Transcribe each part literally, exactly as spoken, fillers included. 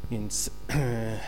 Więc e, e,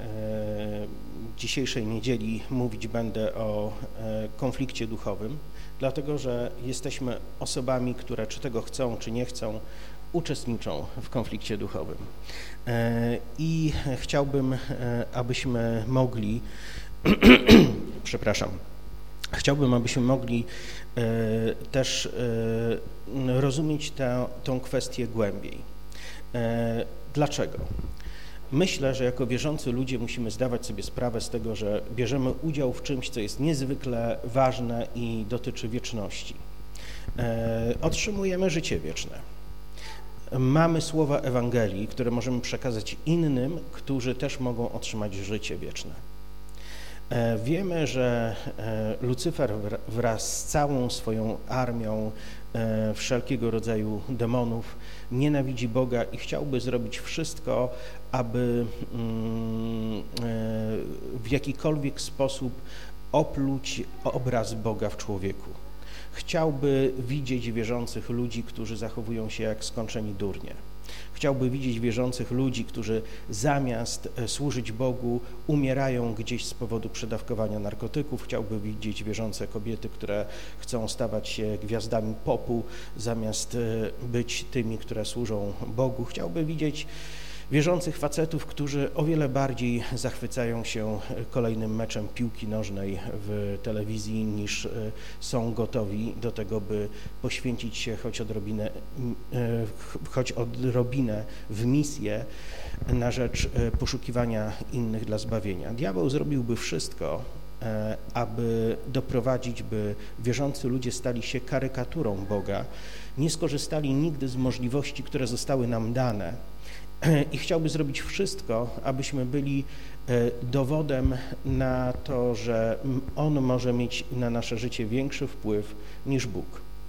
dzisiejszej niedzieli mówić będę o e, konflikcie duchowym, dlatego że jesteśmy osobami, które czy tego chcą, czy nie chcą, uczestniczą w konflikcie duchowym. E, I chciałbym, e, abyśmy mogli, przepraszam, chciałbym, abyśmy mogli e, też e, rozumieć tę, tą kwestię głębiej. E, dlaczego? Myślę, że jako wierzący ludzie musimy zdawać sobie sprawę z tego, że bierzemy udział w czymś, co jest niezwykle ważne i dotyczy wieczności. E, otrzymujemy życie wieczne. Mamy słowa Ewangelii, które możemy przekazać innym, którzy też mogą otrzymać życie wieczne. E, wiemy, że e, Lucyfer wraz z całą swoją armią e, wszelkiego rodzaju demonów nienawidzi Boga i chciałby zrobić wszystko, aby mm, e, w jakikolwiek sposób opluć obraz Boga w człowieku. Chciałby widzieć wierzących ludzi, którzy zachowują się jak skończeni durnie. Chciałby widzieć wierzących ludzi, którzy zamiast służyć Bogu umierają gdzieś z powodu przedawkowania narkotyków. Chciałby widzieć wierzące kobiety, które chcą stawać się gwiazdami popu, zamiast być tymi, które służą Bogu. Chciałby widzieć wierzących facetów, którzy o wiele bardziej zachwycają się kolejnym meczem piłki nożnej w telewizji, niż są gotowi do tego, by poświęcić się choć odrobinę, choć odrobinę w misję na rzecz poszukiwania innych dla zbawienia. Diabeł zrobiłby wszystko, aby doprowadzić, by wierzący ludzie stali się karykaturą Boga, nie skorzystali nigdy z możliwości, które zostały nam dane, i chciałby zrobić wszystko, abyśmy byli dowodem na to, że On może mieć na nasze życie większy wpływ niż Bóg.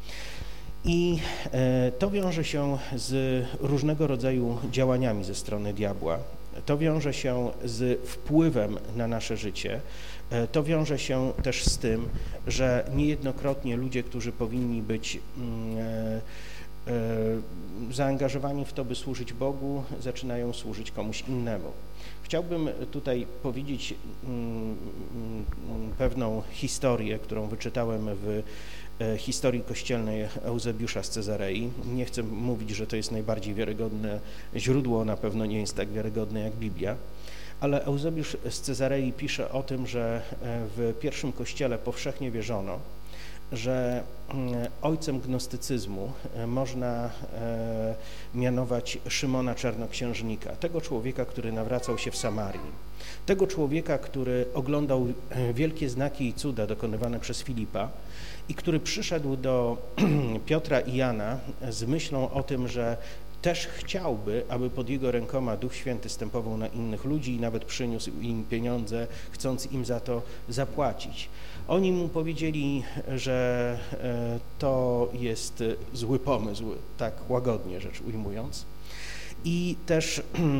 I to wiąże się z różnego rodzaju działaniami ze strony diabła. To wiąże się z wpływem na nasze życie. To wiąże się też z tym, że niejednokrotnie ludzie, którzy powinni być zaangażowani w to, by służyć Bogu, zaczynają służyć komuś innemu. Chciałbym tutaj powiedzieć pewną historię, którą wyczytałem w historii kościelnej Eusebiusza z Cezarei. Nie chcę mówić, że to jest najbardziej wiarygodne źródło, na pewno nie jest tak wiarygodne jak Biblia, ale Eusebiusz z Cezarei pisze o tym, że w pierwszym kościele powszechnie wierzono, że ojcem gnostycyzmu można mianować Szymona Czarnoksiężnika, tego człowieka, który nawracał się w Samarii, tego człowieka, który oglądał wielkie znaki i cuda dokonywane przez Filipa i który przyszedł do Piotra i Jana z myślą o tym, że też chciałby, aby pod jego rękoma Duch Święty stępował na innych ludzi i nawet przyniósł im pieniądze, chcąc im za to zapłacić. Oni mu powiedzieli, że to jest zły pomysł, tak łagodnie rzecz ujmując. I też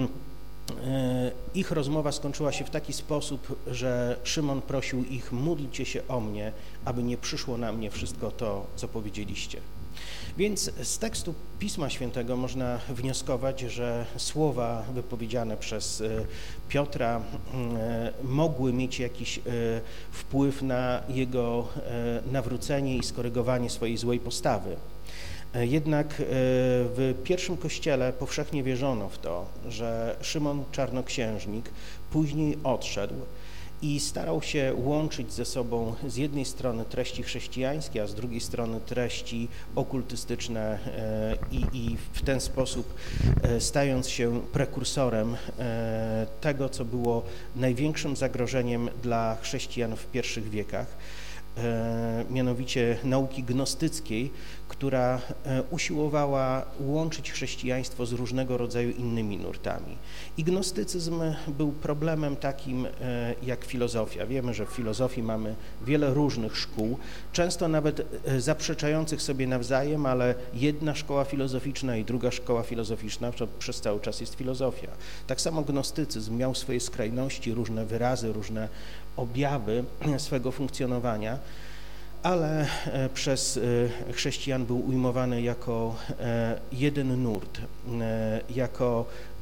ich rozmowa skończyła się w taki sposób, że Szymon prosił ich: módlcie się o mnie, aby nie przyszło na mnie wszystko to, co powiedzieliście. Więc z tekstu Pisma Świętego można wnioskować, że słowa wypowiedziane przez Piotra mogły mieć jakiś wpływ na jego nawrócenie i skorygowanie swojej złej postawy. Jednak w pierwszym kościele powszechnie wierzono w to, że Szymon Czarnoksiężnik później odszedł i starał się łączyć ze sobą z jednej strony treści chrześcijańskie, a z drugiej strony treści okultystyczne i, i w ten sposób stając się prekursorem tego, co było największym zagrożeniem dla chrześcijan w pierwszych wiekach, mianowicie nauki gnostyckiej, która usiłowała łączyć chrześcijaństwo z różnego rodzaju innymi nurtami. I gnostycyzm był problemem takim jak filozofia. Wiemy, że w filozofii mamy wiele różnych szkół, często nawet zaprzeczających sobie nawzajem, ale jedna szkoła filozoficzna i druga szkoła filozoficzna to przez cały czas jest filozofia. Tak samo gnostycyzm miał swoje skrajności, różne wyrazy, różne objawy swego funkcjonowania, ale przez chrześcijan był ujmowany jako jeden nurt, jako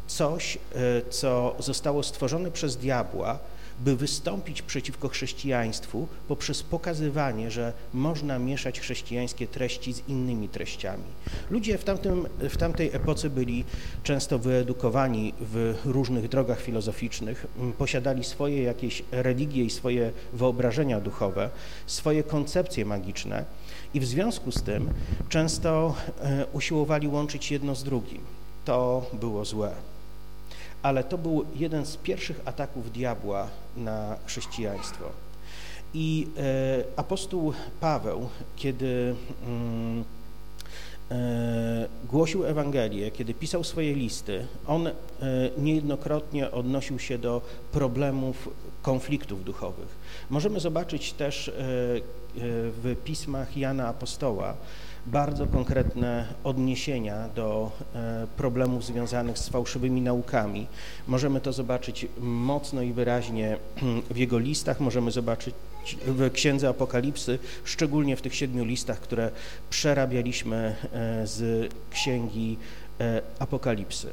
coś, co zostało stworzone przez diabła, by wystąpić przeciwko chrześcijaństwu poprzez pokazywanie, że można mieszać chrześcijańskie treści z innymi treściami. Ludzie w, tamtym, w tamtej epoce byli często wyedukowani w różnych drogach filozoficznych, posiadali swoje jakieś religie i swoje wyobrażenia duchowe, swoje koncepcje magiczne i w związku z tym często usiłowali łączyć jedno z drugim. To było złe. Ale to był jeden z pierwszych ataków diabła na chrześcijaństwo. I e, apostoł Paweł, kiedy mm, e, głosił Ewangelię, kiedy pisał swoje listy, on e, niejednokrotnie odnosił się do problemów konfliktów duchowych. Możemy zobaczyć też e, e, w pismach Jana Apostoła bardzo konkretne odniesienia do problemów związanych z fałszywymi naukami. Możemy to zobaczyć mocno i wyraźnie w jego listach, możemy zobaczyć w Księdze Apokalipsy, szczególnie w tych siedmiu listach, które przerabialiśmy z Księgi Apokalipsy.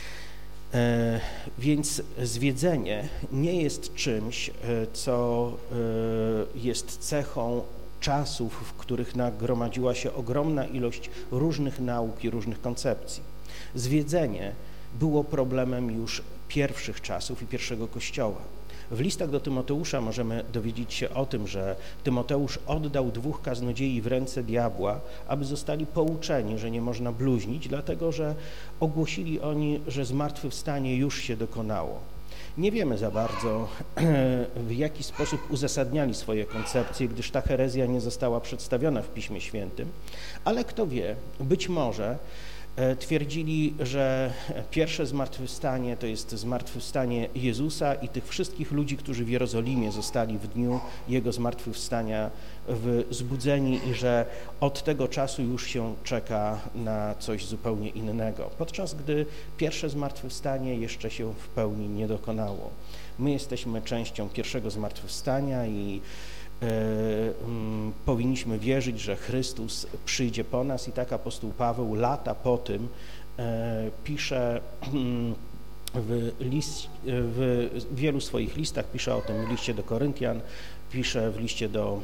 Więc zwiedzenie nie jest czymś, co jest cechą czasów, w których nagromadziła się ogromna ilość różnych nauk i różnych koncepcji. Zwiedzenie było problemem już pierwszych czasów i pierwszego Kościoła. W listach do Tymoteusza możemy dowiedzieć się o tym, że Tymoteusz oddał dwóch kaznodziei w ręce diabła, aby zostali pouczeni, że nie można bluźnić, dlatego że ogłosili oni, że zmartwychwstanie już się dokonało. Nie wiemy za bardzo, w jaki sposób uzasadniali swoje koncepcje, gdyż ta herezja nie została przedstawiona w Piśmie Świętym, ale kto wie, być może twierdzili, że pierwsze zmartwychwstanie to jest zmartwychwstanie Jezusa i tych wszystkich ludzi, którzy w Jerozolimie zostali w dniu Jego zmartwychwstania zbudzeni i że od tego czasu już się czeka na coś zupełnie innego, podczas gdy pierwsze zmartwychwstanie jeszcze się w pełni nie dokonało. My jesteśmy częścią pierwszego zmartwychwstania i E, m, powinniśmy wierzyć, że Chrystus przyjdzie po nas i tak apostoł Paweł lata po tym e, pisze m, w, list, w wielu swoich listach, pisze o tym w liście do Koryntian, pisze w liście do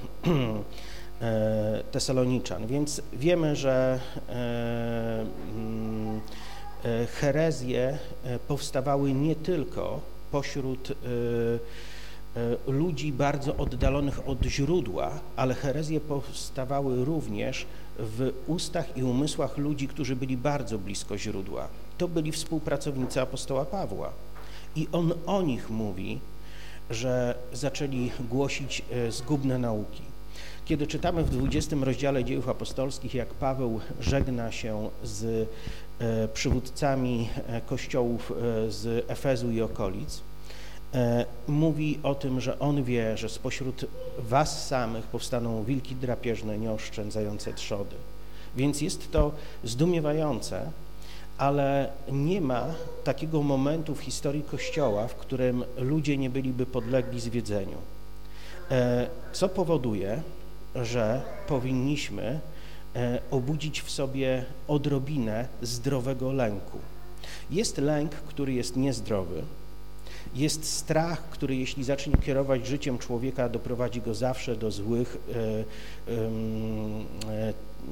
e, Tesaloniczan, więc wiemy, że e, m, herezje powstawały nie tylko pośród e, ludzi bardzo oddalonych od źródła, ale herezje powstawały również w ustach i umysłach ludzi, którzy byli bardzo blisko źródła. To byli współpracownicy apostoła Pawła i on o nich mówi, że zaczęli głosić zgubne nauki. Kiedy czytamy w dwudziestym rozdziale Dziejów Apostolskich, jak Paweł żegna się z przywódcami kościołów z Efezu i okolic, mówi o tym, że on wie, że spośród was samych powstaną wilki drapieżne, nieoszczędzające trzody. Więc jest to zdumiewające, ale nie ma takiego momentu w historii Kościoła, w którym ludzie nie byliby podlegli zwiedzeniu. Co powoduje, że powinniśmy obudzić w sobie odrobinę zdrowego lęku. Jest lęk, który jest niezdrowy. Jest strach, który jeśli zacznie kierować życiem człowieka, doprowadzi go zawsze do złych e, e, e,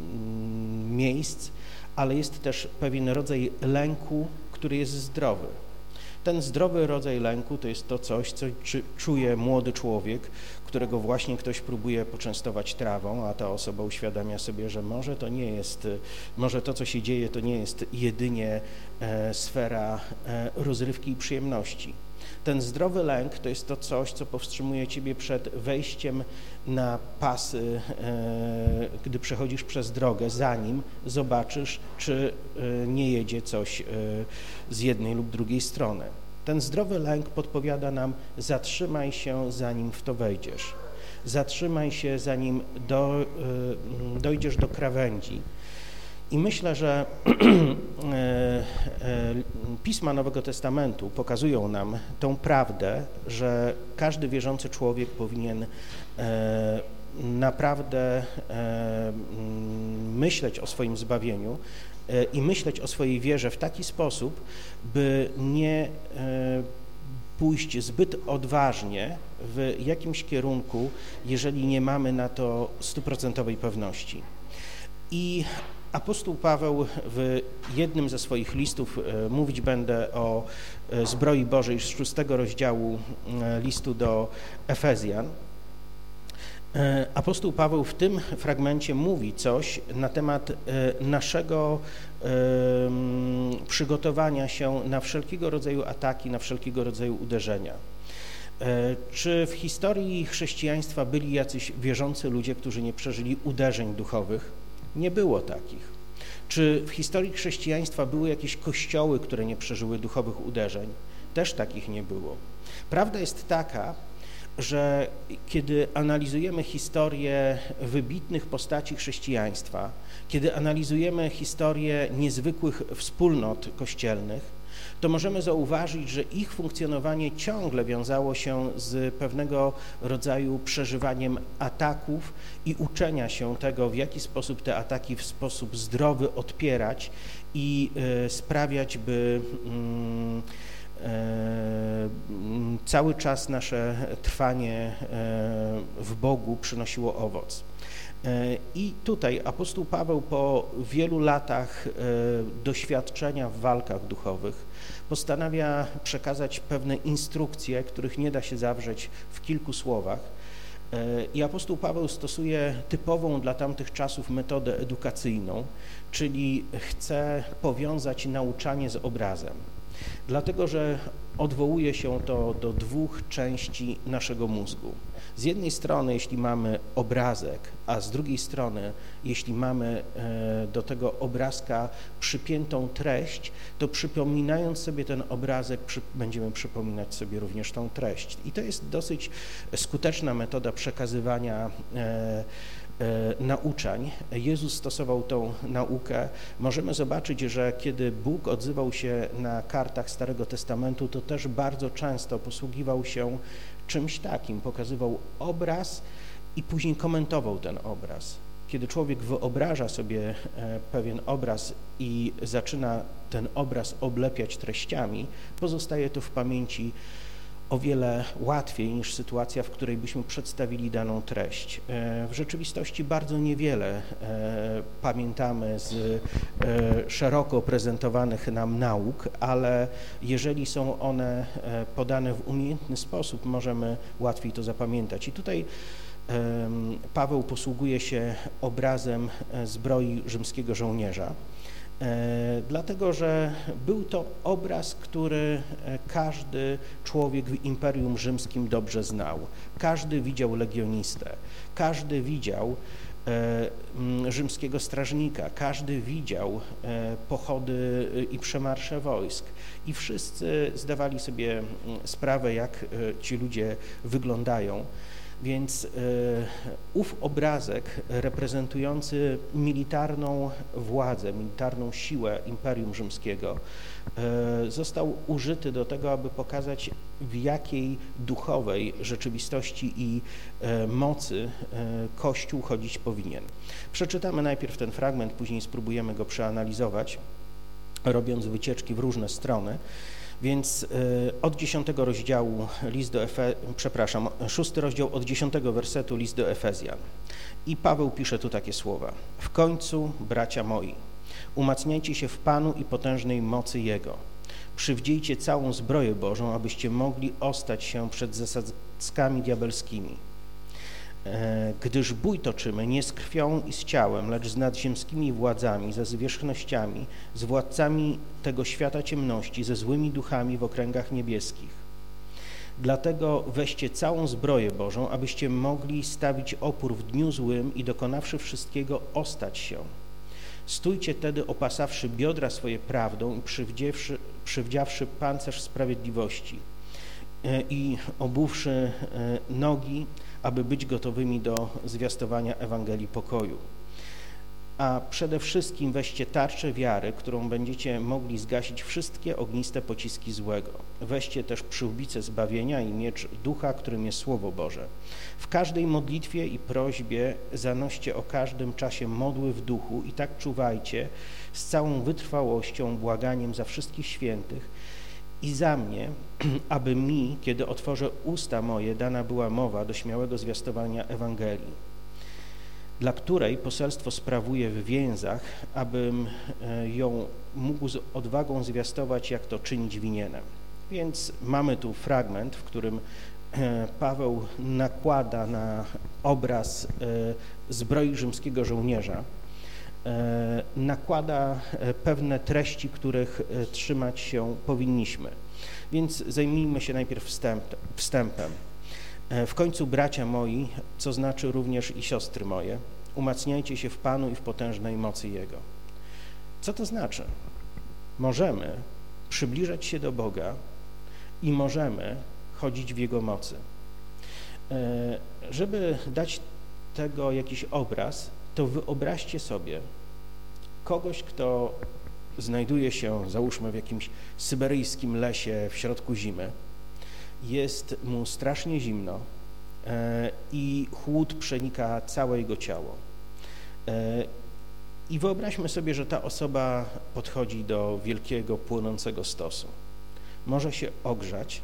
miejsc, ale jest też pewien rodzaj lęku, który jest zdrowy. Ten zdrowy rodzaj lęku to jest to coś, co czuje młody człowiek, którego właśnie ktoś próbuje poczęstować trawą, a ta osoba uświadamia sobie, że może to nie jest, może to, co się dzieje, to nie jest jedynie e, sfera e, rozrywki i przyjemności. Ten zdrowy lęk to jest to coś, co powstrzymuje ciebie przed wejściem na pasy, e, gdy przechodzisz przez drogę, zanim zobaczysz, czy e, nie jedzie coś e, z jednej lub drugiej strony. Ten zdrowy lęk podpowiada nam: zatrzymaj się, zanim w to wejdziesz. Zatrzymaj się, zanim do, e, dojdziesz do krawędzi. I myślę, że pisma Nowego Testamentu pokazują nam tą prawdę, że każdy wierzący człowiek powinien naprawdę myśleć o swoim zbawieniu i myśleć o swojej wierze w taki sposób, by nie pójść zbyt odważnie w jakimś kierunku, jeżeli nie mamy na to stuprocentowej pewności. I apostoł Paweł w jednym ze swoich listów, mówić będę o zbroi Bożej z szóstego rozdziału listu do Efezjan, apostoł Paweł w tym fragmencie mówi coś na temat naszego przygotowania się na wszelkiego rodzaju ataki, na wszelkiego rodzaju uderzenia. Czy w historii chrześcijaństwa byli jacyś wierzący ludzie, którzy nie przeżyli uderzeń duchowych? Nie było takich. Czy w historii chrześcijaństwa były jakieś kościoły, które nie przeżyły duchowych uderzeń? Też takich nie było. Prawda jest taka, że kiedy analizujemy historię wybitnych postaci chrześcijaństwa, kiedy analizujemy historię niezwykłych wspólnot kościelnych, to możemy zauważyć, że ich funkcjonowanie ciągle wiązało się z pewnego rodzaju przeżywaniem ataków i uczenia się tego, w jaki sposób te ataki w sposób zdrowy odpierać i y, sprawiać, by y, y, cały czas nasze trwanie y, w Bogu przynosiło owoc. I tutaj apostoł Paweł po wielu latach doświadczenia w walkach duchowych postanawia przekazać pewne instrukcje, których nie da się zawrzeć w kilku słowach. I apostoł Paweł stosuje typową dla tamtych czasów metodę edukacyjną, czyli chce powiązać nauczanie z obrazem. Dlatego, że odwołuje się to do dwóch części naszego mózgu. Z jednej strony, jeśli mamy obrazek, a z drugiej strony, jeśli mamy do tego obrazka przypiętą treść, to przypominając sobie ten obrazek, będziemy przypominać sobie również tą treść. I to jest dosyć skuteczna metoda przekazywania nauczań. Jezus stosował tą naukę. Możemy zobaczyć, że kiedy Bóg odzywał się na kartach Starego Testamentu, to też bardzo często posługiwał się czymś takim. Pokazywał obraz i później komentował ten obraz. Kiedy człowiek wyobraża sobie pewien obraz i zaczyna ten obraz oblepiać treściami, pozostaje to w pamięci o wiele łatwiej niż sytuacja, w której byśmy przedstawili daną treść. W rzeczywistości bardzo niewiele pamiętamy z szeroko prezentowanych nam nauk, ale jeżeli są one podane w umiejętny sposób, możemy łatwiej to zapamiętać. I tutaj Paweł posługuje się obrazem zbroi rzymskiego żołnierza, dlatego że był to obraz, który każdy człowiek w Imperium Rzymskim dobrze znał. Każdy widział legionistę, każdy widział rzymskiego strażnika, każdy widział pochody i przemarsze wojsk i wszyscy zdawali sobie sprawę, jak ci ludzie wyglądają. Więc ów obrazek reprezentujący militarną władzę, militarną siłę Imperium Rzymskiego został użyty do tego, aby pokazać, w jakiej duchowej rzeczywistości i mocy Kościół chodzić powinien. Przeczytamy najpierw ten fragment, później spróbujemy go przeanalizować, robiąc wycieczki w różne strony. Więc od dziesiątego rozdziału list do Efe... przepraszam, szósty rozdział od dziesiątego wersetu list do Efezjan. I Paweł pisze tu takie słowa. W końcu, bracia moi, umacniajcie się w Panu i potężnej mocy Jego. Przywdziejcie całą zbroję Bożą, abyście mogli ostać się przed zasadzkami diabelskimi. Gdyż bój toczymy nie z krwią i z ciałem, lecz z nadziemskimi władzami, ze zwierzchnościami, z władcami tego świata ciemności, ze złymi duchami w okręgach niebieskich. Dlatego weźcie całą zbroję Bożą, abyście mogli stawić opór w dniu złym i dokonawszy wszystkiego ostać się. Stójcie tedy opasawszy biodra swoje prawdą i przywdziawszy, przywdziawszy pancerz sprawiedliwości i obuwszy nogi, aby być gotowymi do zwiastowania Ewangelii pokoju. A przede wszystkim weźcie tarczę wiary, którą będziecie mogli zgasić wszystkie ogniste pociski złego. Weźcie też przyłbicę zbawienia i miecz ducha, którym jest Słowo Boże. W każdej modlitwie i prośbie zanoście o każdym czasie modły w duchu i tak czuwajcie, z całą wytrwałością, błaganiem za wszystkich świętych i za mnie, aby mi, kiedy otworzę usta moje, dana była mowa do śmiałego zwiastowania Ewangelii, dla której poselstwo sprawuję w więzach, abym ją mógł z odwagą zwiastować, jak to czynić winienem. Więc mamy tu fragment, w którym Paweł nakłada na obraz zbroi rzymskiego żołnierza, nakłada pewne treści, których trzymać się powinniśmy. Więc zajmijmy się najpierw wstęp, wstępem. W końcu, bracia moi, co znaczy również i siostry moje, umacniajcie się w Panu i w potężnej mocy Jego. Co to znaczy? Możemy przybliżać się do Boga i możemy chodzić w Jego mocy. Żeby dać tego jakiś obraz, to wyobraźcie sobie kogoś, kto znajduje się, załóżmy, w jakimś syberyjskim lesie w środku zimy. Jest mu strasznie zimno i chłód przenika całe jego ciało. I wyobraźmy sobie, że ta osoba podchodzi do wielkiego, płonącego stosu. Może się ogrzać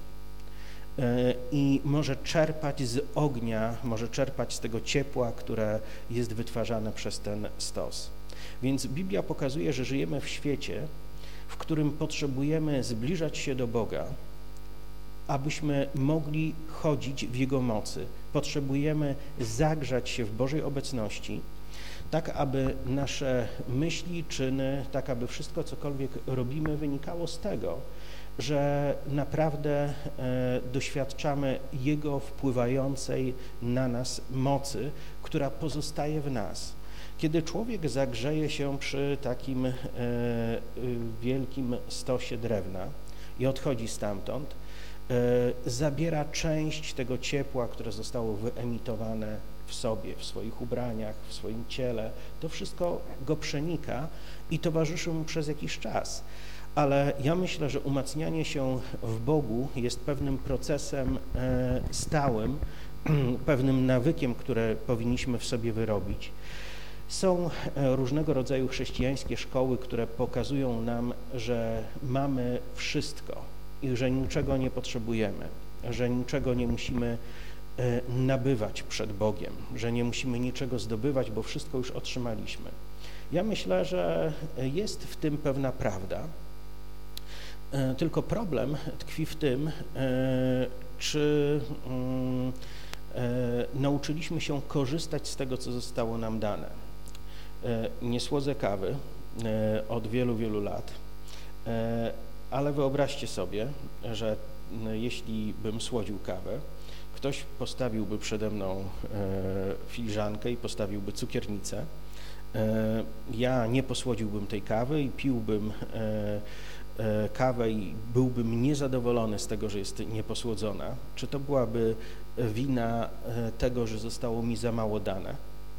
i może czerpać z ognia, może czerpać z tego ciepła, które jest wytwarzane przez ten stos. Więc Biblia pokazuje, że żyjemy w świecie, w którym potrzebujemy zbliżać się do Boga, abyśmy mogli chodzić w Jego mocy. Potrzebujemy zagrzać się w Bożej obecności, tak aby nasze myśli, czyny, tak aby wszystko, cokolwiek robimy, wynikało z tego, że naprawdę e, doświadczamy Jego wpływającej na nas mocy, która pozostaje w nas. Kiedy człowiek zagrzeje się przy takim e, wielkim stosie drewna i odchodzi stamtąd, e, zabiera część tego ciepła, które zostało wyemitowane w sobie, w swoich ubraniach, w swoim ciele. To wszystko go przenika i towarzyszy mu przez jakiś czas. Ale ja myślę, że umacnianie się w Bogu jest pewnym procesem e, stałym, pewnym nawykiem, które powinniśmy w sobie wyrobić. Są różnego rodzaju chrześcijańskie szkoły, które pokazują nam, że mamy wszystko i że niczego nie potrzebujemy, że niczego nie musimy nabywać przed Bogiem, że nie musimy niczego zdobywać, bo wszystko już otrzymaliśmy. Ja myślę, że jest w tym pewna prawda, tylko problem tkwi w tym, czy nauczyliśmy się korzystać z tego, co zostało nam dane. Nie słodzę kawy od wielu, wielu lat, ale wyobraźcie sobie, że jeśli bym słodził kawę, ktoś postawiłby przede mną filiżankę i postawiłby cukiernicę, ja nie posłodziłbym tej kawy i piłbym kawę i byłbym niezadowolony z tego, że jest nieposłodzona. Czy to byłaby wina tego, że zostało mi za mało dane?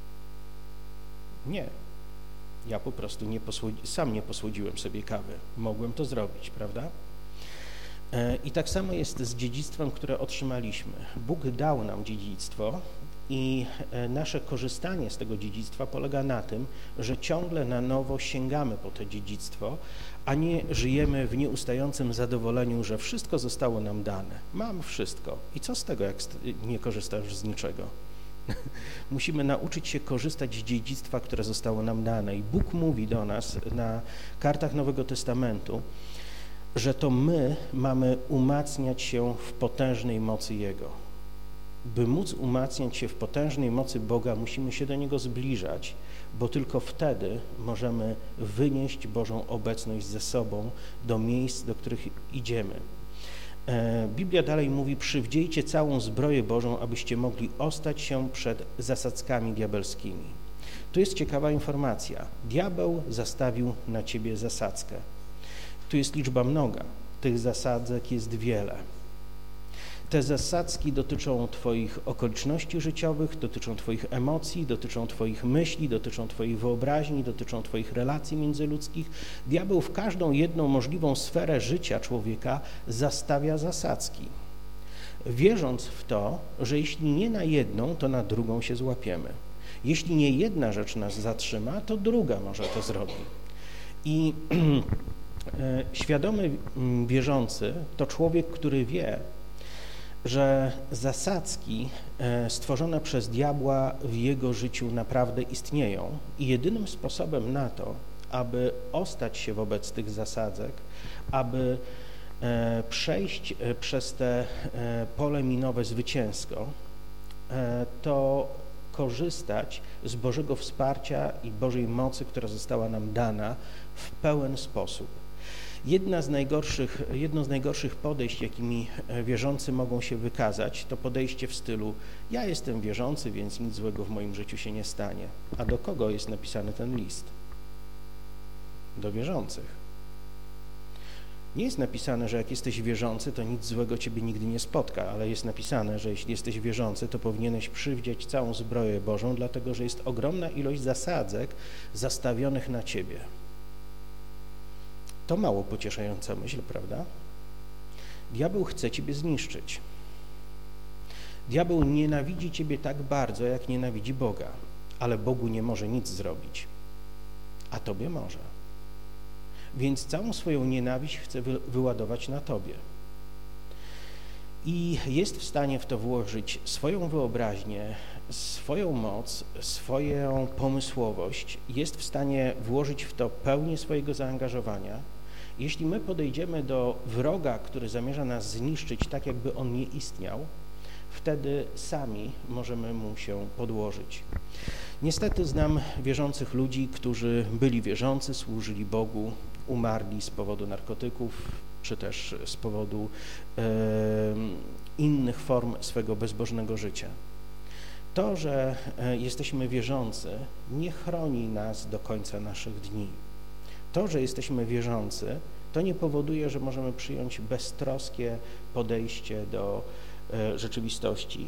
Nie. Ja po prostu nie posłodzi, sam nie posłodziłem sobie kawy. Mogłem to zrobić, prawda? I tak samo jest z dziedzictwem, które otrzymaliśmy. Bóg dał nam dziedzictwo i nasze korzystanie z tego dziedzictwa polega na tym, że ciągle na nowo sięgamy po to dziedzictwo, a nie żyjemy w nieustającym zadowoleniu, że wszystko zostało nam dane. Mam wszystko. I co z tego, jak nie korzystasz z niczego? Musimy nauczyć się korzystać z dziedzictwa, które zostało nam dane. I Bóg mówi do nas na kartach Nowego Testamentu, że to my mamy umacniać się w potężnej mocy Jego. By móc umacniać się w potężnej mocy Boga, musimy się do Niego zbliżać, bo tylko wtedy możemy wynieść Bożą obecność ze sobą do miejsc, do których idziemy. Biblia dalej mówi, przywdziejcie całą zbroję Bożą, abyście mogli ostać się przed zasadzkami diabelskimi. Tu jest ciekawa informacja. Diabeł zastawił na ciebie zasadzkę. Tu jest liczba mnoga. Tych zasadzek jest wiele. Te zasadzki dotyczą twoich okoliczności życiowych, dotyczą twoich emocji, dotyczą twoich myśli, dotyczą twoich wyobraźni, dotyczą twoich relacji międzyludzkich. Diabeł w każdą jedną możliwą sferę życia człowieka zastawia zasadzki, wierząc w to, że jeśli nie na jedną, to na drugą się złapiemy. Jeśli nie jedna rzecz nas zatrzyma, to druga może to zrobi. I świadomy wierzący to człowiek, który wie, że zasadzki stworzone przez diabła w jego życiu naprawdę istnieją i jedynym sposobem na to, aby ostać się wobec tych zasadzek, aby przejść przez te pole minowe zwycięsko, to korzystać z Bożego wsparcia i Bożej mocy, która została nam dana w pełen sposób. Jedna z najgorszych, jedno z najgorszych podejść, jakimi wierzący mogą się wykazać, to podejście w stylu: ja jestem wierzący, więc nic złego w moim życiu się nie stanie. A do kogo jest napisany ten list? Do wierzących. Nie jest napisane, że jak jesteś wierzący, to nic złego ciebie nigdy nie spotka, ale jest napisane, że jeśli jesteś wierzący, to powinieneś przywdziać całą zbroję Bożą, dlatego że jest ogromna ilość zasadzek zastawionych na ciebie. To mało pocieszająca myśl, prawda? Diabeł chce ciebie zniszczyć. Diabeł nienawidzi ciebie tak bardzo, jak nienawidzi Boga, ale Bogu nie może nic zrobić, a tobie może. Więc całą swoją nienawiść chce wy, wyładować na tobie. I jest w stanie w to włożyć swoją wyobraźnię, swoją moc, swoją pomysłowość, jest w stanie włożyć w to pełnię swojego zaangażowania. Jeśli my podejdziemy do wroga, który zamierza nas zniszczyć tak, jakby on nie istniał, wtedy sami możemy mu się podłożyć. Niestety znam wierzących ludzi, którzy byli wierzący, służyli Bogu, umarli z powodu narkotyków, czy też z powodu e, innych form swego bezbożnego życia. To, że e, jesteśmy wierzący, nie chroni nas do końca naszych dni. To, że jesteśmy wierzący, to nie powoduje, że możemy przyjąć beztroskie podejście do rzeczywistości.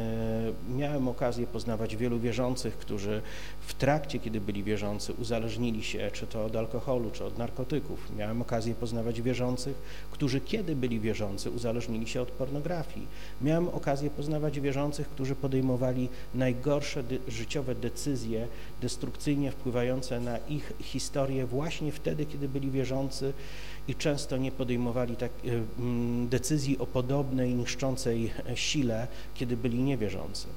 Miałem okazję poznawać wielu wierzących, którzy w trakcie, kiedy byli wierzący, uzależnili się czy to od alkoholu, czy od narkotyków. Miałem okazję poznawać wierzących, którzy kiedy byli wierzący, uzależnili się od pornografii. Miałem okazję poznawać wierzących, którzy podejmowali najgorsze de- życiowe decyzje, destrukcyjnie wpływające na ich historię właśnie wtedy, kiedy byli wierzący i często nie podejmowali tak, decyzji o podobnej, niszczącej sile, kiedy byli niewierzący.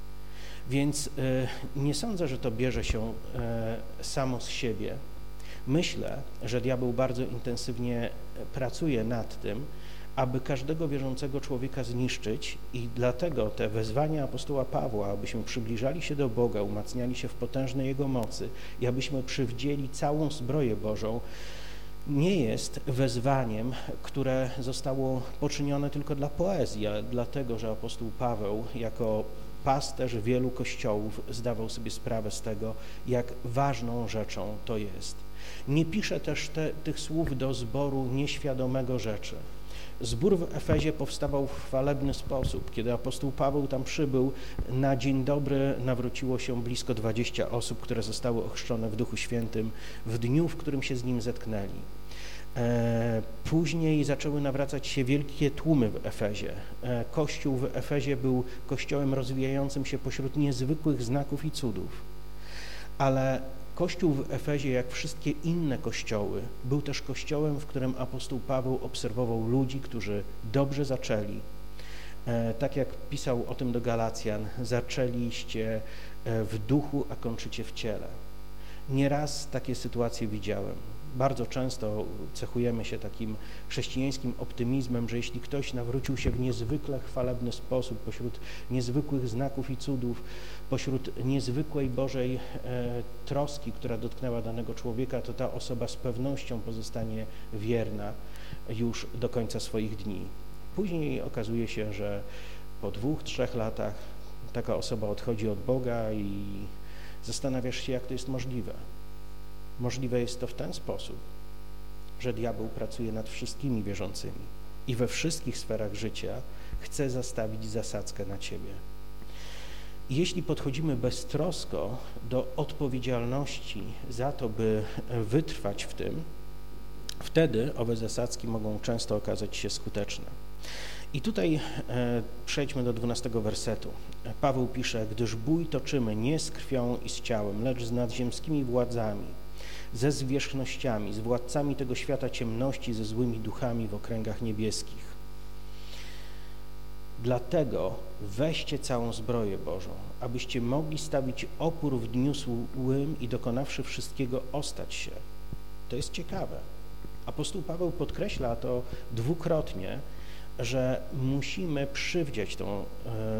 Więc nie sądzę, że to bierze się samo z siebie. Myślę, że diabeł bardzo intensywnie pracuje nad tym, aby każdego wierzącego człowieka zniszczyć i dlatego te wezwania apostoła Pawła, abyśmy przybliżali się do Boga, umacniali się w potężnej Jego mocy i abyśmy przywdzieli całą zbroję Bożą, nie jest wezwaniem, które zostało poczynione tylko dla poezji, ale dlatego, że apostoł Paweł jako pasterz wielu kościołów zdawał sobie sprawę z tego, jak ważną rzeczą to jest. Nie pisze też te, tych słów do zboru nieświadomego rzeczy. Zbór w Efezie powstawał w chwalebny sposób. Kiedy apostoł Paweł tam przybył, na dzień dobry nawróciło się blisko dwadzieścia osób, które zostały ochrzczone w Duchu Świętym w dniu, w którym się z nim zetknęli. Później zaczęły nawracać się wielkie tłumy w Efezie. Kościół w Efezie był kościołem rozwijającym się pośród niezwykłych znaków i cudów. Ale Kościół w Efezie, jak wszystkie inne kościoły, był też kościołem, w którym apostoł Paweł obserwował ludzi, którzy dobrze zaczęli. Tak jak pisał o tym do Galacjan, zaczęliście w duchu, a kończycie w ciele. Nieraz takie sytuacje widziałem. Bardzo często cechujemy się takim chrześcijańskim optymizmem, że jeśli ktoś nawrócił się w niezwykle chwalebny sposób, pośród niezwykłych znaków i cudów, pośród niezwykłej Bożej e, troski, która dotknęła danego człowieka, to ta osoba z pewnością pozostanie wierna już do końca swoich dni. Później okazuje się, że po dwóch, trzech latach taka osoba odchodzi od Boga i zastanawiasz się, jak to jest możliwe. Możliwe jest to w ten sposób, że diabeł pracuje nad wszystkimi wierzącymi i we wszystkich sferach życia chce zastawić zasadzkę na ciebie. I jeśli podchodzimy beztrosko do odpowiedzialności za to, by wytrwać w tym, wtedy owe zasadzki mogą często okazać się skuteczne. I tutaj e, przejdźmy do dwunastego wersetu. Paweł pisze: gdyż bój toczymy nie z krwią i z ciałem, lecz z nadziemskimi władzami, ze zwierzchnościami, z władcami tego świata ciemności, ze złymi duchami w okręgach niebieskich. Dlatego weźcie całą zbroję Bożą, abyście mogli stawić opór w dniu złym i dokonawszy wszystkiego ostać się. To jest ciekawe. Apostoł Paweł podkreśla to dwukrotnie, że musimy przywdziać tą e,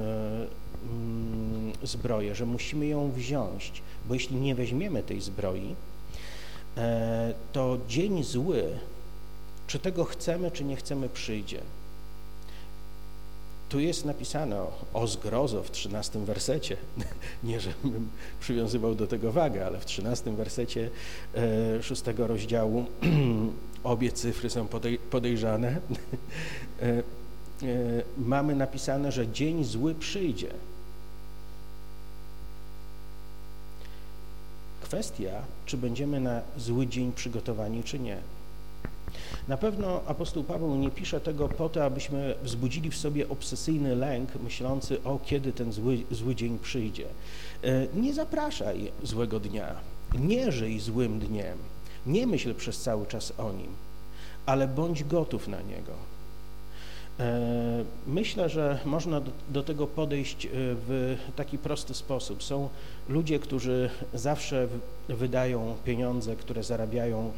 mm, zbroję, że musimy ją wziąć, bo jeśli nie weźmiemy tej zbroi, e, to dzień zły, czy tego chcemy, czy nie chcemy, przyjdzie. Tu jest napisane o, o zgrozo w trzynastym wersecie, nie żebym przywiązywał do tego wagę, ale w trzynastym wersecie e, szóstego rozdziału obie cyfry są podej podejrzane. e, e, mamy napisane, że dzień zły przyjdzie. Kwestia, czy będziemy na zły dzień przygotowani, czy nie. Na pewno apostoł Paweł nie pisze tego po to, abyśmy wzbudzili w sobie obsesyjny lęk, myślący, o kiedy ten zły, zły dzień przyjdzie. Nie zapraszaj złego dnia, nie żyj złym dniem, nie myśl przez cały czas o nim, ale bądź gotów na niego. Myślę, że można do, do tego podejść w taki prosty sposób. Są ludzie, którzy zawsze wydają pieniądze, które zarabiają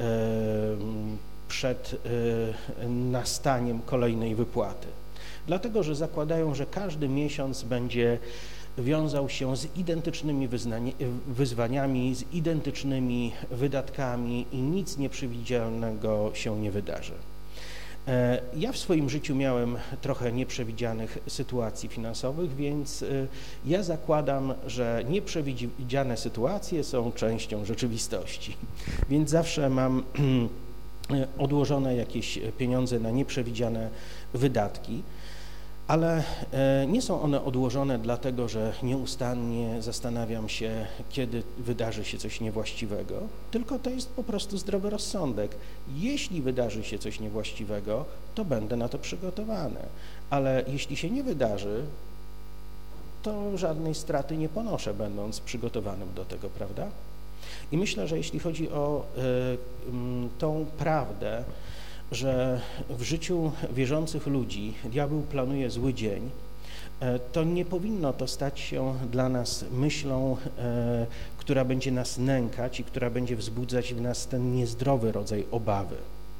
przed nastaniem kolejnej wypłaty. Dlatego, że zakładają, że każdy miesiąc będzie wiązał się z identycznymi wyzwaniami, z identycznymi wydatkami i nic nieprzewidzianego się nie wydarzy. Ja w swoim życiu miałem trochę nieprzewidzianych sytuacji finansowych, więc ja zakładam, że nieprzewidziane sytuacje są częścią rzeczywistości. Więc zawsze mam odłożone jakieś pieniądze na nieprzewidziane wydatki, ale nie są one odłożone dlatego, że nieustannie zastanawiam się, kiedy wydarzy się coś niewłaściwego, tylko to jest po prostu zdrowy rozsądek. Jeśli wydarzy się coś niewłaściwego, to będę na to przygotowany, ale jeśli się nie wydarzy, to żadnej straty nie ponoszę, będąc przygotowanym do tego, prawda? I myślę, że jeśli chodzi o y, y, tą prawdę, że w życiu wierzących ludzi diabeł planuje zły dzień, to nie powinno to stać się dla nas myślą, która będzie nas nękać i która będzie wzbudzać w nas ten niezdrowy rodzaj obawy.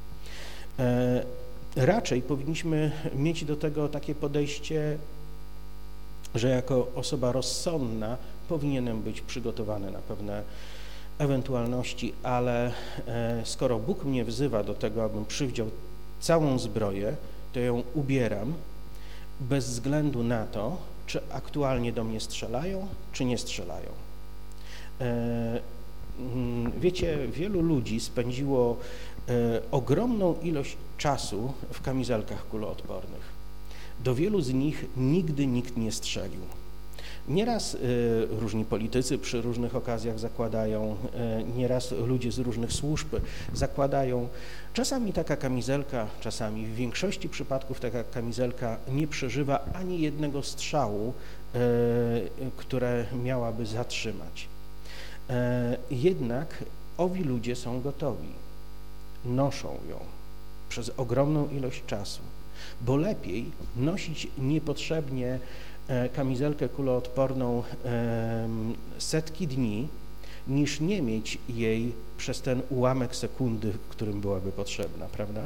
Raczej powinniśmy mieć do tego takie podejście, że jako osoba rozsądna powinienem być przygotowany na pewne ewentualności, ale e, skoro Bóg mnie wzywa do tego, abym przywdział całą zbroję, to ją ubieram bez względu na to, czy aktualnie do mnie strzelają, czy nie strzelają. E, wiecie, wielu ludzi spędziło e, ogromną ilość czasu w kamizelkach kuloodpornych. Do wielu z nich nigdy nikt nie strzelił. Nieraz y, różni politycy przy różnych okazjach zakładają, y, nieraz ludzie z różnych służb zakładają. Czasami taka kamizelka, czasami w większości przypadków taka kamizelka nie przeżywa ani jednego strzału, y, które miałaby zatrzymać. Y, jednak owi ludzie są gotowi, noszą ją przez ogromną ilość czasu, bo lepiej nosić niepotrzebnie kamizelkę kuloodporną setki dni, niż nie mieć jej przez ten ułamek sekundy, w którym byłaby potrzebna, prawda?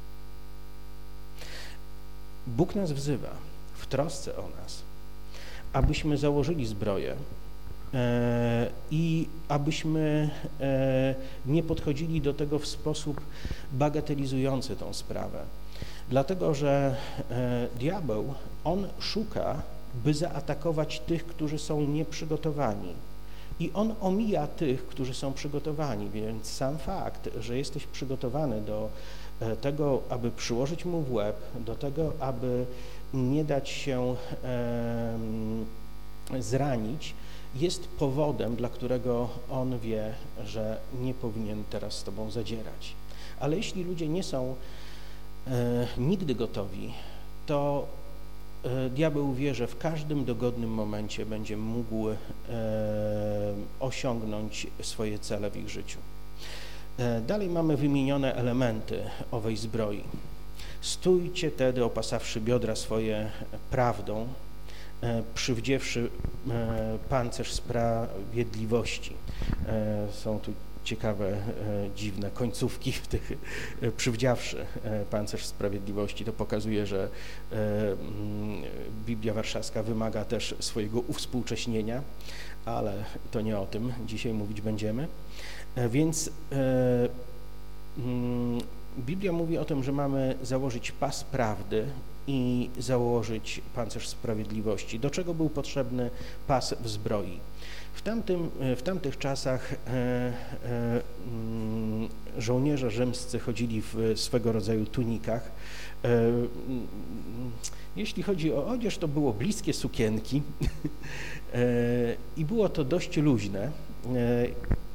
Bóg nas wzywa w trosce o nas, abyśmy założyli zbroję i abyśmy nie podchodzili do tego w sposób bagatelizujący tą sprawę. Dlatego, że diabeł, on szuka, by zaatakować tych, którzy są nieprzygotowani. I on omija tych, którzy są przygotowani, więc sam fakt, że jesteś przygotowany do tego, aby przyłożyć mu w łeb, do tego, aby nie dać się e, zranić, jest powodem, dla którego on wie, że nie powinien teraz z tobą zadzierać. Ale jeśli ludzie nie są e, nigdy gotowi, to diabeł wie, że w każdym dogodnym momencie będzie mógł e, osiągnąć swoje cele w ich życiu. Dalej mamy wymienione elementy owej zbroi. Stójcie tedy, opasawszy biodra swoje prawdą, przywdziewszy pancerz sprawiedliwości. Są tu ciekawe, dziwne końcówki w tych, przywdziawszy pancerz sprawiedliwości. To pokazuje, że Biblia Warszawska wymaga też swojego uwspółcześnienia, ale to nie o tym dzisiaj mówić będziemy. Więc Biblia mówi o tym, że mamy założyć pas prawdy i założyć pancerz sprawiedliwości. Do czego był potrzebny pas w zbroi? W, tamtym, w tamtych czasach e, e, żołnierze rzymscy chodzili w swego rodzaju tunikach. E, jeśli chodzi o odzież, to było bliskie sukienki e, i było to dość luźne. E,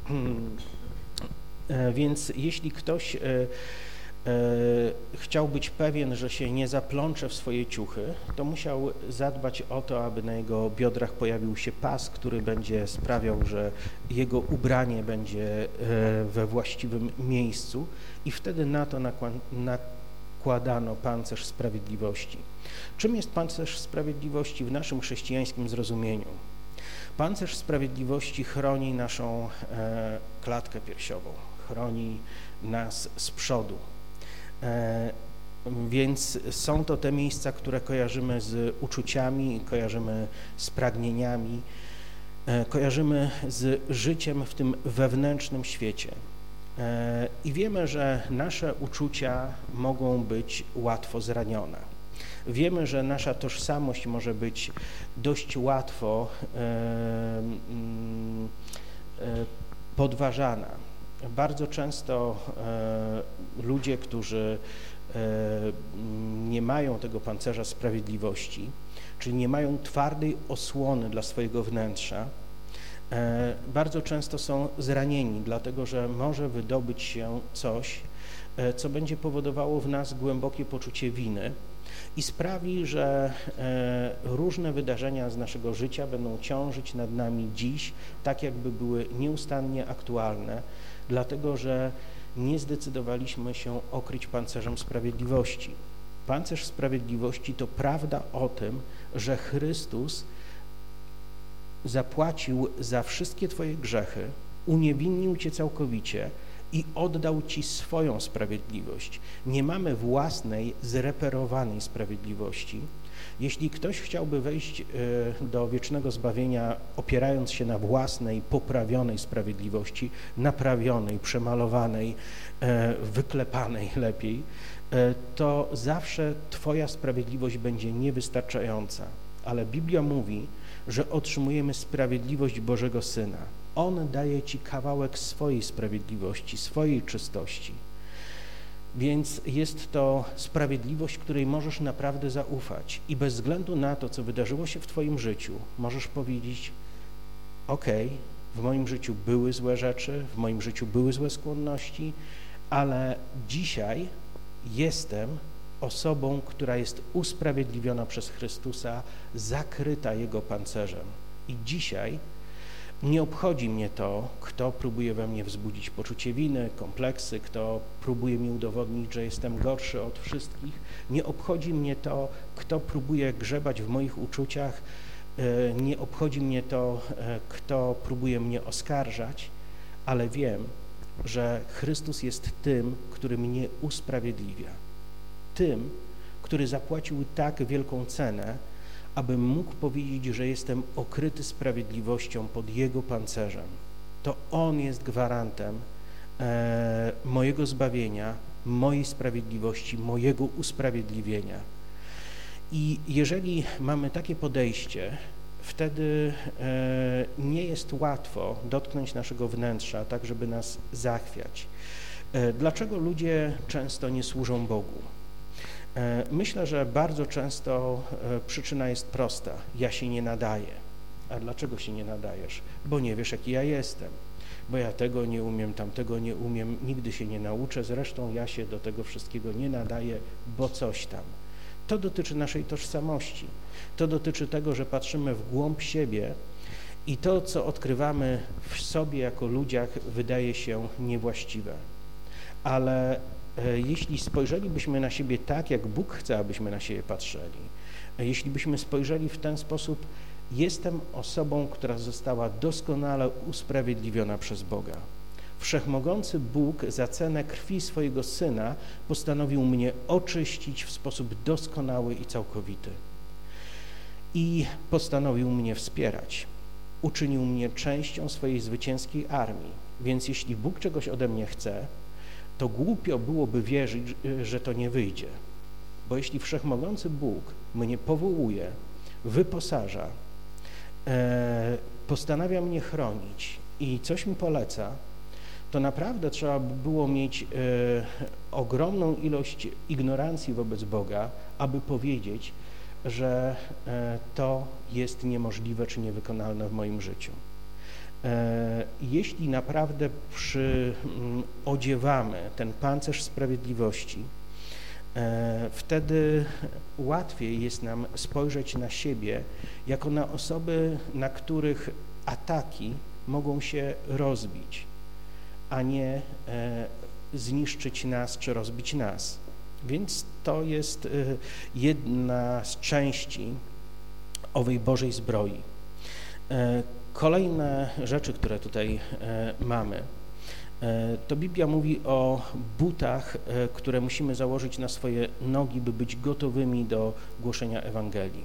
e, więc jeśli ktoś e, chciał być pewien, że się nie zaplącze w swoje ciuchy, to musiał zadbać o to, aby na jego biodrach pojawił się pas, który będzie sprawiał, że jego ubranie będzie we właściwym miejscu i wtedy na to nakładano pancerz sprawiedliwości. Czym jest pancerz sprawiedliwości w naszym chrześcijańskim zrozumieniu? Pancerz sprawiedliwości chroni naszą klatkę piersiową, chroni nas z przodu. E, więc są to te miejsca, które kojarzymy z uczuciami, kojarzymy z pragnieniami, e, kojarzymy z życiem w tym wewnętrznym świecie. E, I wiemy, że nasze uczucia mogą być łatwo zranione. Wiemy, że nasza tożsamość może być dość łatwo e, e, podważana. Bardzo często e, ludzie, którzy e, nie mają tego pancerza sprawiedliwości, czyli nie mają twardej osłony dla swojego wnętrza, e, bardzo często są zranieni, dlatego że może wydobyć się coś, e, co będzie powodowało w nas głębokie poczucie winy i sprawi, że e, różne wydarzenia z naszego życia będą ciążyć nad nami dziś, tak jakby były nieustannie aktualne, dlatego że nie zdecydowaliśmy się okryć pancerzem sprawiedliwości. Pancerz sprawiedliwości to prawda o tym, że Chrystus zapłacił za wszystkie Twoje grzechy, uniewinnił Cię całkowicie i oddał Ci swoją sprawiedliwość. Nie mamy własnej, zreperowanej sprawiedliwości. Jeśli ktoś chciałby wejść do wiecznego zbawienia opierając się na własnej, poprawionej sprawiedliwości, naprawionej, przemalowanej, wyklepanej lepiej, to zawsze Twoja sprawiedliwość będzie niewystarczająca. Ale Biblia mówi, że otrzymujemy sprawiedliwość Bożego Syna. On daje Ci kawałek swojej sprawiedliwości, swojej czystości. Więc jest to sprawiedliwość, której możesz naprawdę zaufać i bez względu na to, co wydarzyło się w Twoim życiu, możesz powiedzieć: okej, w moim życiu były złe rzeczy, w moim życiu były złe skłonności, ale dzisiaj jestem osobą, która jest usprawiedliwiona przez Chrystusa, zakryta Jego pancerzem. I dzisiaj nie obchodzi mnie to, kto próbuje we mnie wzbudzić poczucie winy, kompleksy, kto próbuje mi udowodnić, że jestem gorszy od wszystkich. Nie obchodzi mnie to, kto próbuje grzebać w moich uczuciach. Nie obchodzi mnie to, kto próbuje mnie oskarżać, ale wiem, że Chrystus jest tym, który mnie usprawiedliwia. Tym, który zapłacił tak wielką cenę, abym mógł powiedzieć, że jestem okryty sprawiedliwością pod Jego pancerzem. To On jest gwarantem e, mojego zbawienia, mojej sprawiedliwości, mojego usprawiedliwienia. I jeżeli mamy takie podejście, wtedy e, nie jest łatwo dotknąć naszego wnętrza, tak żeby nas zachwiać. E, dlaczego ludzie często nie służą Bogu? Myślę, że bardzo często przyczyna jest prosta. Ja się nie nadaję. A dlaczego się nie nadajesz? Bo nie wiesz, jaki ja jestem. Bo ja tego nie umiem, tamtego nie umiem, nigdy się nie nauczę. Zresztą ja się do tego wszystkiego nie nadaję, bo coś tam. To dotyczy naszej tożsamości. To dotyczy tego, że patrzymy w głąb siebie I to, co odkrywamy w sobie jako ludziach, wydaje się niewłaściwe. Ale jeśli spojrzelibyśmy na siebie tak, jak Bóg chce, abyśmy na siebie patrzyli, jeśli byśmy spojrzeli w ten sposób, jestem osobą, która została doskonale usprawiedliwiona przez Boga. Wszechmogący Bóg za cenę krwi swojego Syna postanowił mnie oczyścić w sposób doskonały i całkowity. I postanowił mnie wspierać. Uczynił mnie częścią swojej zwycięskiej armii. Więc jeśli Bóg czegoś ode mnie chce, to głupio byłoby wierzyć, że to nie wyjdzie. Bo jeśli Wszechmogący Bóg mnie powołuje, wyposaża, e, postanawia mnie chronić i coś mi poleca, to naprawdę trzeba by było mieć e, ogromną ilość ignorancji wobec Boga, aby powiedzieć, że e, to jest niemożliwe czy niewykonalne w moim życiu. E, jeśli naprawdę przy, m, odziewamy ten pancerz sprawiedliwości, e, wtedy łatwiej jest nam spojrzeć na siebie jako na osoby, na których ataki mogą się rozbić, a nie e, zniszczyć nas czy rozbić nas. Więc to jest e, jedna z części owej Bożej zbroi. E, kolejne rzeczy, które tutaj e, mamy, e, to Biblia mówi o butach, e, które musimy założyć na swoje nogi, by być gotowymi do głoszenia Ewangelii.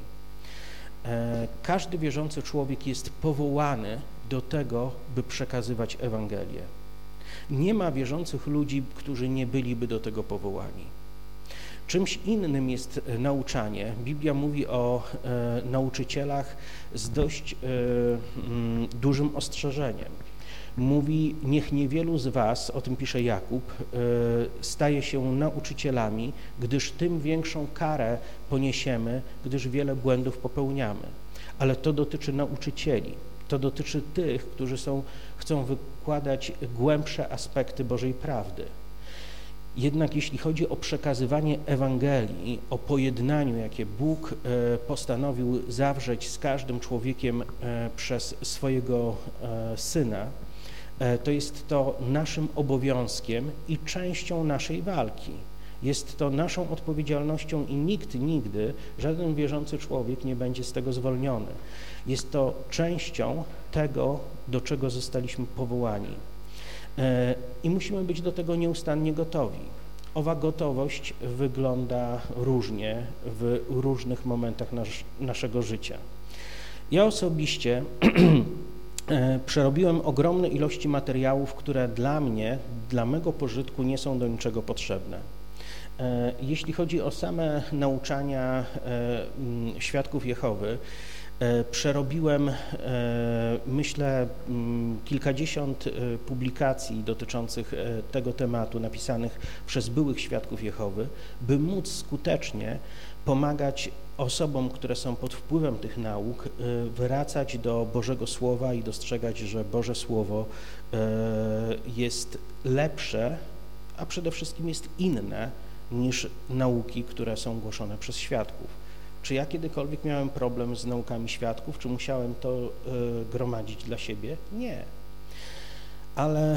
E, każdy wierzący człowiek jest powołany do tego, by przekazywać Ewangelię. Nie ma wierzących ludzi, którzy nie byliby do tego powołani. Czymś innym jest nauczanie. Biblia mówi o e, nauczycielach z dość e, m, dużym ostrzeżeniem. Mówi, niech niewielu z was, o tym pisze Jakub, e, staje się nauczycielami, gdyż tym większą karę poniesiemy, gdyż wiele błędów popełniamy. Ale to dotyczy nauczycieli. To dotyczy tych, którzy są, chcą wykładać głębsze aspekty Bożej prawdy. Jednak jeśli chodzi o przekazywanie Ewangelii, o pojednaniu, jakie Bóg postanowił zawrzeć z każdym człowiekiem przez swojego Syna, to jest to naszym obowiązkiem i częścią naszej walki. Jest to naszą odpowiedzialnością i nikt nigdy, żaden wierzący człowiek nie będzie z tego zwolniony. Jest to częścią tego, do czego zostaliśmy powołani. I musimy być do tego nieustannie gotowi. Owa gotowość wygląda różnie w różnych momentach nasz, naszego życia. Ja osobiście przerobiłem ogromne ilości materiałów, które dla mnie, dla mego pożytku nie są do niczego potrzebne. Jeśli chodzi o same nauczania świadków Jehowy, przerobiłem, myślę, kilkadziesiąt publikacji dotyczących tego tematu napisanych przez byłych świadków Jehowy, by móc skutecznie pomagać osobom, które są pod wpływem tych nauk, wracać do Bożego Słowa i dostrzegać, że Boże Słowo jest lepsze, a przede wszystkim jest inne niż nauki, które są głoszone przez świadków. Czy ja kiedykolwiek miałem problem z naukami świadków? Czy musiałem to y, gromadzić dla siebie? Nie. Ale y,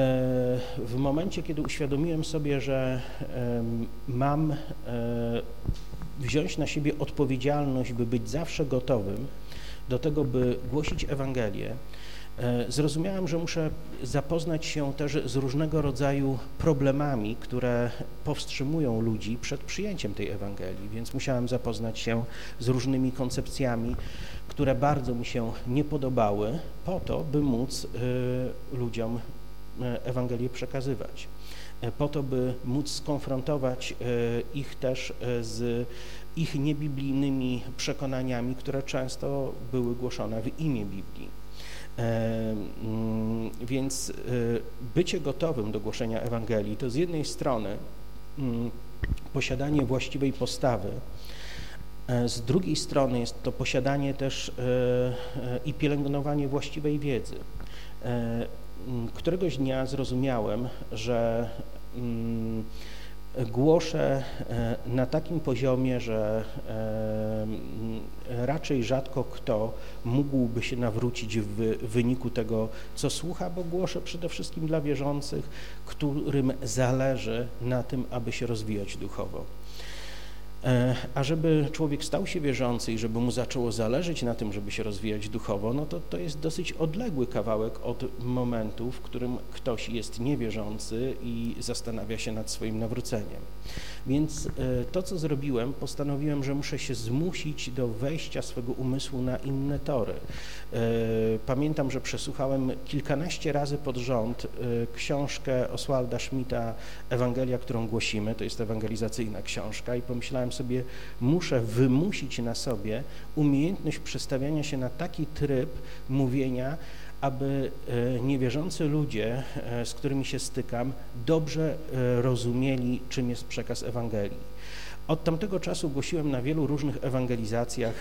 w momencie, kiedy uświadomiłem sobie, że y, mam y, wziąć na siebie odpowiedzialność, by być zawsze gotowym do tego, by głosić Ewangelię, zrozumiałem, że muszę zapoznać się też z różnego rodzaju problemami, które powstrzymują ludzi przed przyjęciem tej Ewangelii, więc musiałem zapoznać się z różnymi koncepcjami, które bardzo mi się nie podobały, po to, by móc y, ludziom Ewangelię przekazywać, po to, by móc skonfrontować y, ich też z ich niebiblijnymi przekonaniami, które często były głoszone w imię Biblii. Więc bycie gotowym do głoszenia Ewangelii to z jednej strony posiadanie właściwej postawy, z drugiej strony jest to posiadanie też i pielęgnowanie właściwej wiedzy. Któregoś dnia zrozumiałem, że głoszę na takim poziomie, że raczej rzadko kto mógłby się nawrócić w wyniku tego, co słucha, bo głoszę przede wszystkim dla wierzących, którym zależy na tym, aby się rozwijać duchowo. A żeby człowiek stał się wierzący i żeby mu zaczęło zależeć na tym, żeby się rozwijać duchowo, no to to jest dosyć odległy kawałek od momentu, w którym ktoś jest niewierzący i zastanawia się nad swoim nawróceniem. Więc to, co zrobiłem, postanowiłem, że muszę się zmusić do wejścia swego umysłu na inne tory. Pamiętam, że przesłuchałem kilkanaście razy pod rząd książkę Oswalda Schmidta Ewangelia, którą głosimy, to jest ewangelizacyjna książka i pomyślałem sobie, muszę wymusić na sobie umiejętność przestawiania się na taki tryb mówienia, aby niewierzący ludzie, z którymi się stykam, dobrze rozumieli, czym jest przekaz Ewangelii. Od tamtego czasu głosiłem na wielu różnych ewangelizacjach,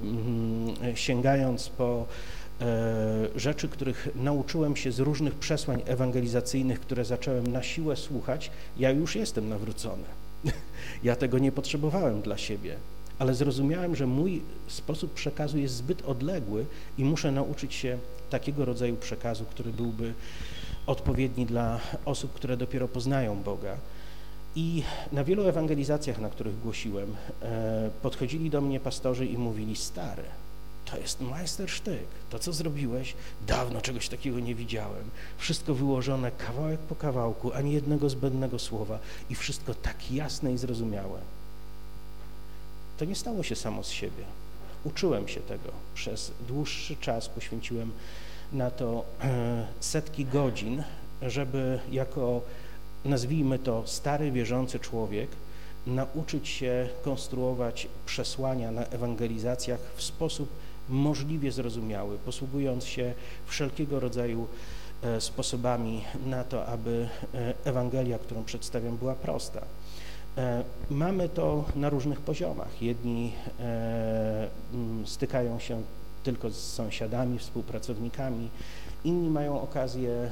sięgając po rzeczy, których nauczyłem się z różnych przesłań ewangelizacyjnych, które zacząłem na siłę słuchać. Ja już jestem nawrócony. Ja tego nie potrzebowałem dla siebie, ale zrozumiałem, że mój sposób przekazu jest zbyt odległy i muszę nauczyć się takiego rodzaju przekazu, który byłby odpowiedni dla osób, które dopiero poznają Boga. I na wielu ewangelizacjach, na których głosiłem, podchodzili do mnie pastorzy i mówili: stary, to jest majstersztyk, to co zrobiłeś, dawno czegoś takiego nie widziałem, wszystko wyłożone kawałek po kawałku, ani jednego zbędnego słowa i wszystko tak jasne i zrozumiałe. To nie stało się samo z siebie. Uczyłem się tego. Przez dłuższy czas poświęciłem na to setki godzin, żeby jako, nazwijmy to, stary, wierzący człowiek nauczyć się konstruować przesłania na ewangelizacjach w sposób możliwie zrozumiały, posługując się wszelkiego rodzaju sposobami na to, aby Ewangelia, którą przedstawiam, była prosta. Mamy to na różnych poziomach. Jedni stykają się tylko z sąsiadami, współpracownikami, inni mają okazję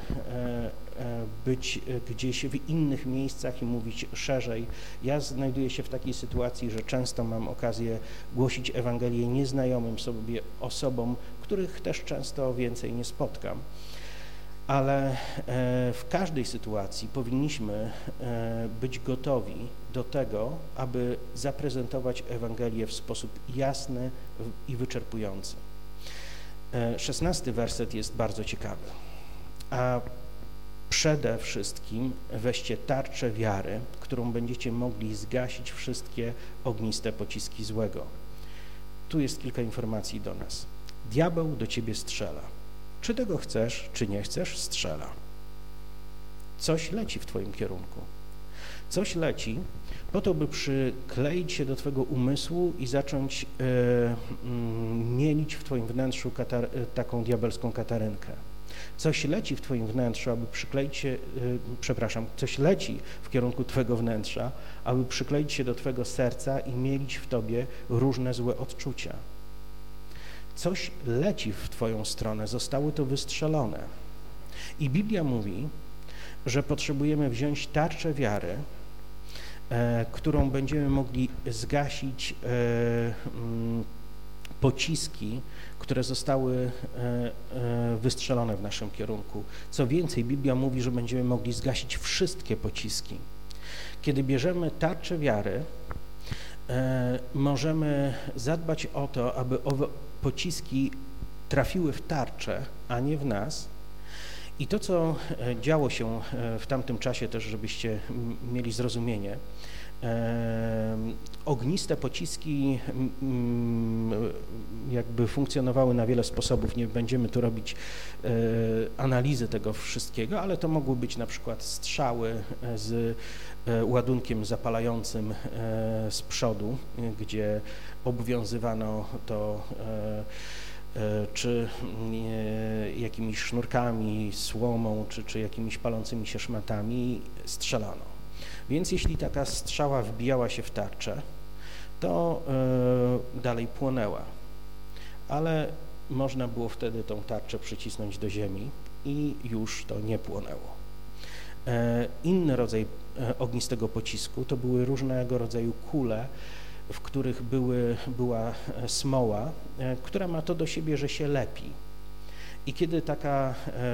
być gdzieś w innych miejscach i mówić szerzej. Ja znajduję się w takiej sytuacji, że często mam okazję głosić Ewangelię nieznajomym sobie osobom, których też często więcej nie spotkam. Ale w każdej sytuacji powinniśmy być gotowi do tego, aby zaprezentować Ewangelię w sposób jasny i wyczerpujący. Szesnasty werset jest bardzo ciekawy. A przede wszystkim weźcie tarczę wiary, którą będziecie mogli zgasić wszystkie ogniste pociski złego. Tu jest kilka informacji do nas. Diabeł do ciebie strzela. Czy tego chcesz, czy nie chcesz, strzela. Coś leci w twoim kierunku. Coś leci po to, by przykleić się do twojego umysłu i zacząć e, mm, mielić w twoim wnętrzu katar taką diabelską katarynkę. Coś leci w twoim wnętrzu, aby przykleić się, e, przepraszam, coś leci w kierunku twojego wnętrza, aby przykleić się do twojego serca i mielić w tobie różne złe odczucia. Coś leci w twoją stronę, zostało to wystrzelone. I Biblia mówi, że potrzebujemy wziąć tarczę wiary, e, którą będziemy mogli zgasić e, m, pociski, które zostały e, e, wystrzelone w naszym kierunku. Co więcej, Biblia mówi, że będziemy mogli zgasić wszystkie pociski. Kiedy bierzemy tarczę wiary, e, możemy zadbać o to, aby owe pociski trafiły w tarczę, a nie w nas. I to, co działo się w tamtym czasie też, żebyście mieli zrozumienie, ogniste pociski jakby funkcjonowały na wiele sposobów. Nie będziemy tu robić analizy tego wszystkiego, ale to mogły być na przykład strzały z ładunkiem zapalającym z przodu, gdzie obwiązywano to czy jakimiś sznurkami, słomą, czy, czy jakimiś palącymi się szmatami strzelano. Więc jeśli taka strzała wbijała się w tarczę, to y, dalej płonęła, ale można było wtedy tą tarczę przycisnąć do ziemi i już to nie płonęło. Inny rodzaj ognistego pocisku to były różnego rodzaju kule, w których były, była smoła, która ma to do siebie, że się lepi. I kiedy taka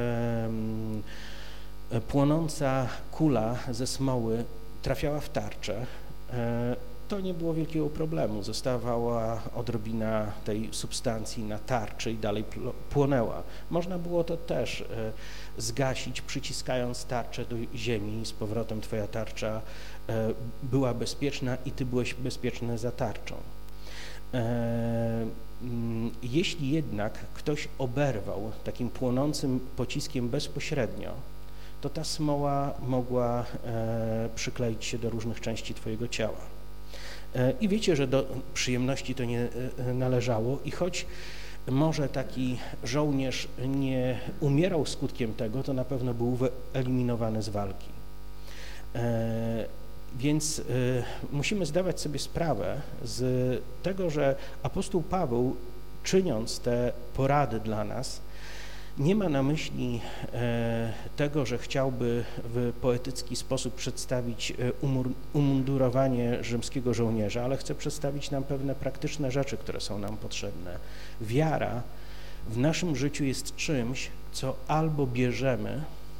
e, płonąca kula ze smoły trafiała w tarczę, e, to nie było wielkiego problemu. Zostawała odrobina tej substancji na tarczy i dalej płonęła. Można było to też e, zgasić, przyciskając tarczę do ziemi i z powrotem twoja tarcza e, była bezpieczna i ty byłeś bezpieczny za tarczą. E, jeśli jednak ktoś oberwał takim płonącym pociskiem bezpośrednio, to ta smoła mogła e, przykleić się do różnych części twojego ciała. I wiecie, że do przyjemności to nie należało i choć może taki żołnierz nie umierał skutkiem tego, to na pewno był wyeliminowany z walki. E, więc e, musimy zdawać sobie sprawę z tego, że apostoł Paweł, czyniąc te porady dla nas, nie ma na myśli e, tego, że chciałby w poetycki sposób przedstawić umur, umundurowanie rzymskiego żołnierza, ale chce przedstawić nam pewne praktyczne rzeczy, które są nam potrzebne. Wiara w naszym życiu jest czymś, co albo bierzemy,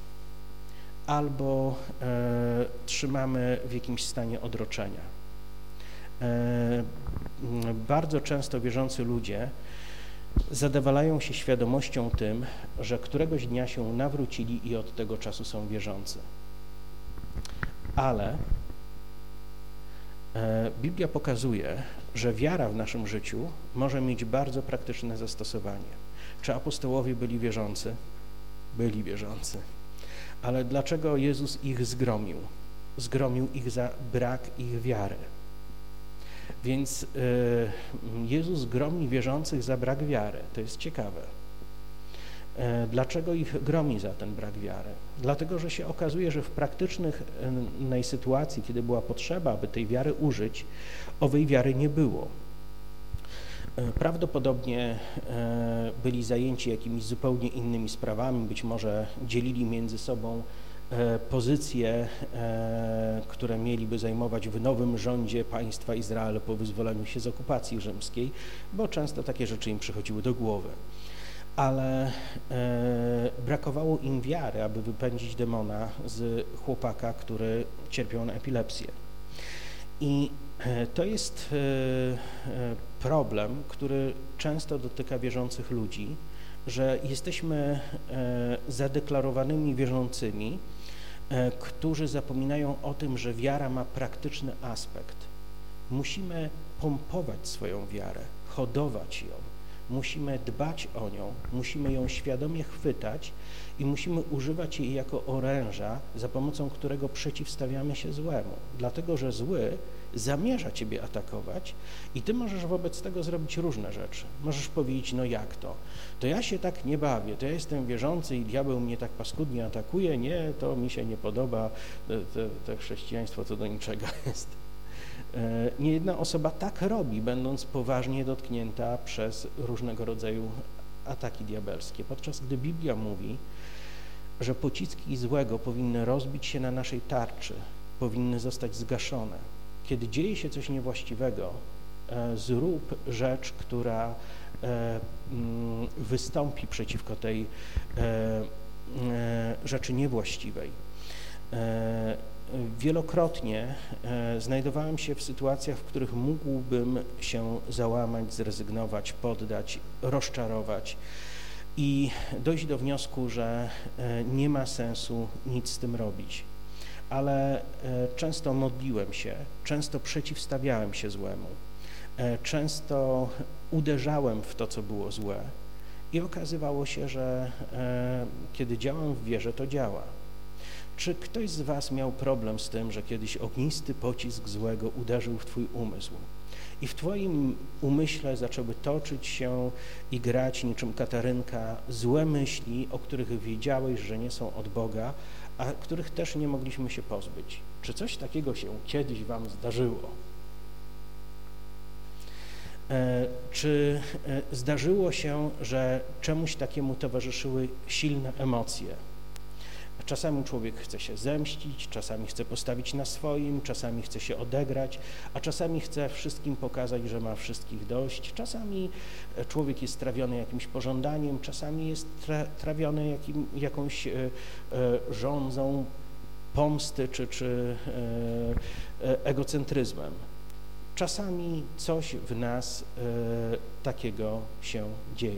albo e, trzymamy w jakimś stanie odroczenia. E, bardzo często wierzący ludzie zadowalają się świadomością tym, że któregoś dnia się nawrócili i od tego czasu są wierzący. Ale e, Biblia pokazuje, że wiara w naszym życiu może mieć bardzo praktyczne zastosowanie. Czy apostołowie byli wierzący? Byli wierzący. Ale dlaczego Jezus ich zgromił? Zgromił ich za brak ich wiary. Więc Jezus gromi wierzących za brak wiary. To jest ciekawe. Dlaczego ich gromi za ten brak wiary? Dlatego, że się okazuje, że w praktycznej sytuacji, kiedy była potrzeba, aby tej wiary użyć, owej wiary nie było. Prawdopodobnie byli zajęci jakimiś zupełnie innymi sprawami, być może dzielili między sobą pozycje, które mieliby zajmować w nowym rządzie państwa Izrael po wyzwoleniu się z okupacji rzymskiej, bo często takie rzeczy im przychodziły do głowy. Ale brakowało im wiary, aby wypędzić demona z chłopaka, który cierpiał na epilepsję. I to jest problem, który często dotyka wierzących ludzi, że jesteśmy zadeklarowanymi wierzącymi, którzy zapominają o tym, że wiara ma praktyczny aspekt. Musimy pompować swoją wiarę, hodować ją, musimy dbać o nią, musimy ją świadomie chwytać i musimy używać jej jako oręża, za pomocą którego przeciwstawiamy się złemu, dlatego że zły zamierza ciebie atakować i ty możesz wobec tego zrobić różne rzeczy. Możesz powiedzieć, no jak to? To ja się tak nie bawię, to ja jestem wierzący i diabeł mnie tak paskudnie atakuje, nie, to mi się nie podoba, to, to, to chrześcijaństwo to do niczego jest. Niejedna osoba tak robi, będąc poważnie dotknięta przez różnego rodzaju ataki diabelskie, podczas gdy Biblia mówi, że pociski złego powinny rozbić się na naszej tarczy, powinny zostać zgaszone. Kiedy dzieje się coś niewłaściwego, zrób rzecz, która wystąpi przeciwko tej rzeczy niewłaściwej. Wielokrotnie znajdowałem się w sytuacjach, w których mógłbym się załamać, zrezygnować, poddać, rozczarować i dojść do wniosku, że nie ma sensu nic z tym robić. Ale często modliłem się, często przeciwstawiałem się złemu, często uderzałem w to, co było złe i okazywało się, że kiedy działam w wierze, to działa. Czy ktoś z was miał problem z tym, że kiedyś ognisty pocisk złego uderzył w twój umysł i w twoim umyśle zaczęły toczyć się i grać niczym katarynka złe myśli, o których wiedziałeś, że nie są od Boga, a których też nie mogliśmy się pozbyć? Czy coś takiego się kiedyś wam zdarzyło? E, czy e, zdarzyło się, że czemuś takiemu towarzyszyły silne emocje? Czasami człowiek chce się zemścić, czasami chce postawić na swoim, czasami chce się odegrać, a czasami chce wszystkim pokazać, że ma wszystkich dość. Czasami człowiek jest trawiony jakimś pożądaniem, czasami jest tra trawiony jakim, jakąś e, e, żądzą pomsty czy, czy e, e, egocentryzmem. Czasami coś w nas e, takiego się dzieje.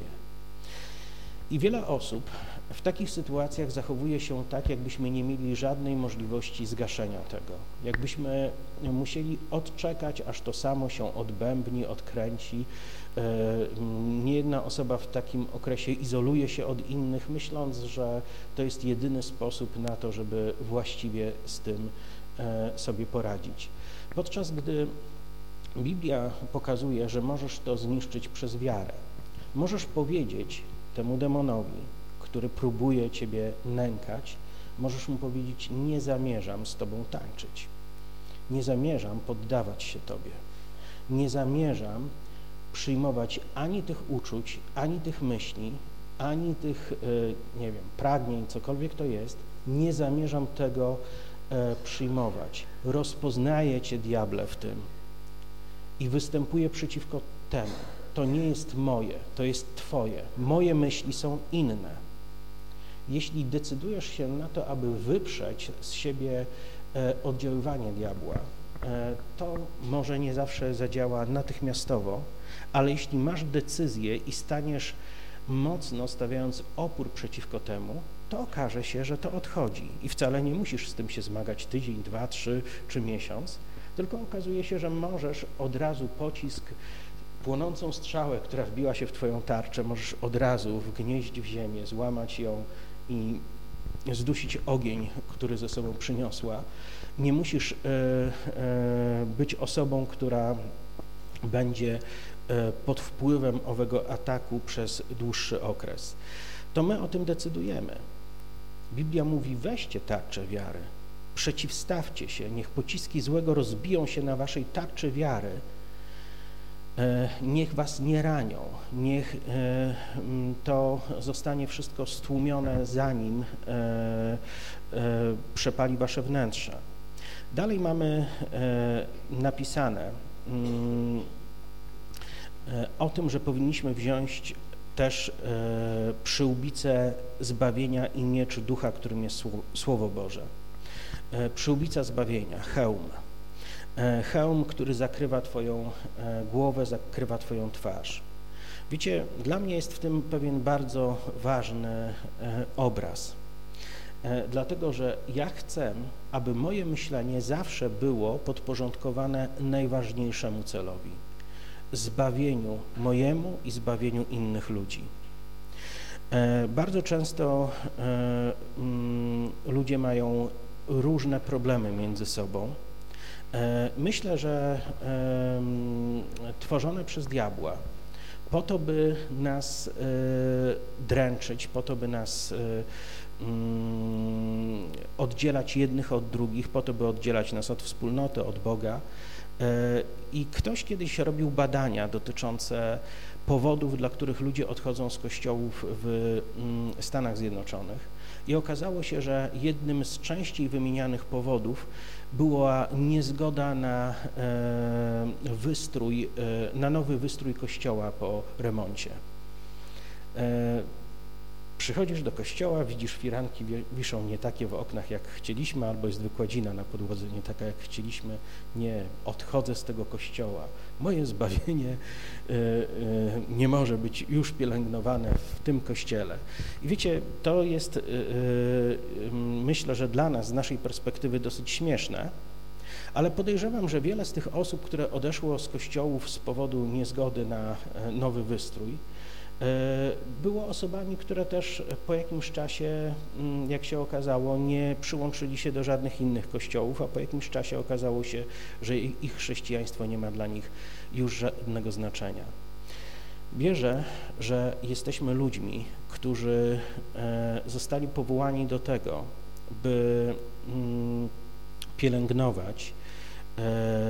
I wiele osób w takich sytuacjach zachowuje się tak, jakbyśmy nie mieli żadnej możliwości zgaszenia tego. Jakbyśmy musieli odczekać, aż to samo się odbębni, odkręci. Niejedna osoba w takim okresie izoluje się od innych, myśląc, że to jest jedyny sposób na to, żeby właściwie z tym sobie poradzić. Podczas gdy Biblia pokazuje, że możesz to zniszczyć przez wiarę. Możesz powiedzieć temu demonowi, który próbuje ciebie nękać, możesz mu powiedzieć: nie zamierzam z tobą tańczyć, nie zamierzam poddawać się tobie, nie zamierzam przyjmować ani tych uczuć, ani tych myśli, ani tych, nie wiem, pragnień, cokolwiek to jest, nie zamierzam tego przyjmować. Rozpoznaję cię, diable, w tym i występuję przeciwko temu. To nie jest moje, to jest twoje. Moje myśli są inne. Jeśli decydujesz się na to, aby wyprzeć z siebie oddziaływanie diabła, to może nie zawsze zadziała natychmiastowo, ale jeśli masz decyzję i staniesz mocno stawiając opór przeciwko temu, to okaże się, że to odchodzi i wcale nie musisz z tym się zmagać tydzień, dwa, trzy czy miesiąc, tylko okazuje się, że możesz od razu pocisk, płonącą strzałę, która wbiła się w twoją tarczę, możesz od razu wgnieść w ziemię, złamać ją i zdusić ogień, który ze sobą przyniosła. Nie musisz e, e, być osobą, która będzie e, pod wpływem owego ataku przez dłuższy okres. To my o tym decydujemy. Biblia mówi: weźcie tarczę wiary, przeciwstawcie się, niech pociski złego rozbiją się na waszej tarczy wiary, niech was nie ranią, niech to zostanie wszystko stłumione, zanim przepali wasze wnętrze. Dalej mamy napisane o tym, że powinniśmy wziąć też przyłbicę zbawienia i miecz ducha, którym jest Słowo Boże. Przyłbica zbawienia, hełm. Hełm, który zakrywa twoją głowę, zakrywa twoją twarz. Wiecie, dla mnie jest w tym pewien bardzo ważny obraz, dlatego że ja chcę, aby moje myślenie zawsze było podporządkowane najważniejszemu celowi – zbawieniu mojemu i zbawieniu innych ludzi. Bardzo często ludzie mają różne problemy między sobą. Myślę, że tworzone przez diabła po to, by nas dręczyć, po to, by nas oddzielać jednych od drugich, po to, by oddzielać nas od wspólnoty, od Boga. I ktoś kiedyś robił badania dotyczące powodów, dla których ludzie odchodzą z kościołów w Stanach Zjednoczonych i okazało się, że jednym z częściej wymienianych powodów była niezgoda na wystrój, na nowy wystrój kościoła po remoncie. Przychodzisz do kościoła, widzisz, firanki wiszą nie takie w oknach, jak chcieliśmy, albo jest wykładzina na podłodze nie taka, jak chcieliśmy. Nie, odchodzę z tego kościoła. Moje zbawienie y, y, nie może być już pielęgnowane w tym kościele. I wiecie, to jest, y, y, myślę, że dla nas, z naszej perspektywy, dosyć śmieszne, ale podejrzewam, że wiele z tych osób, które odeszło z kościołów z powodu niezgody na nowy wystrój, było osobami, które też po jakimś czasie, jak się okazało, nie przyłączyli się do żadnych innych kościołów, a po jakimś czasie okazało się, że ich chrześcijaństwo nie ma dla nich już żadnego znaczenia. Wierzę, że jesteśmy ludźmi, którzy zostali powołani do tego, by pielęgnować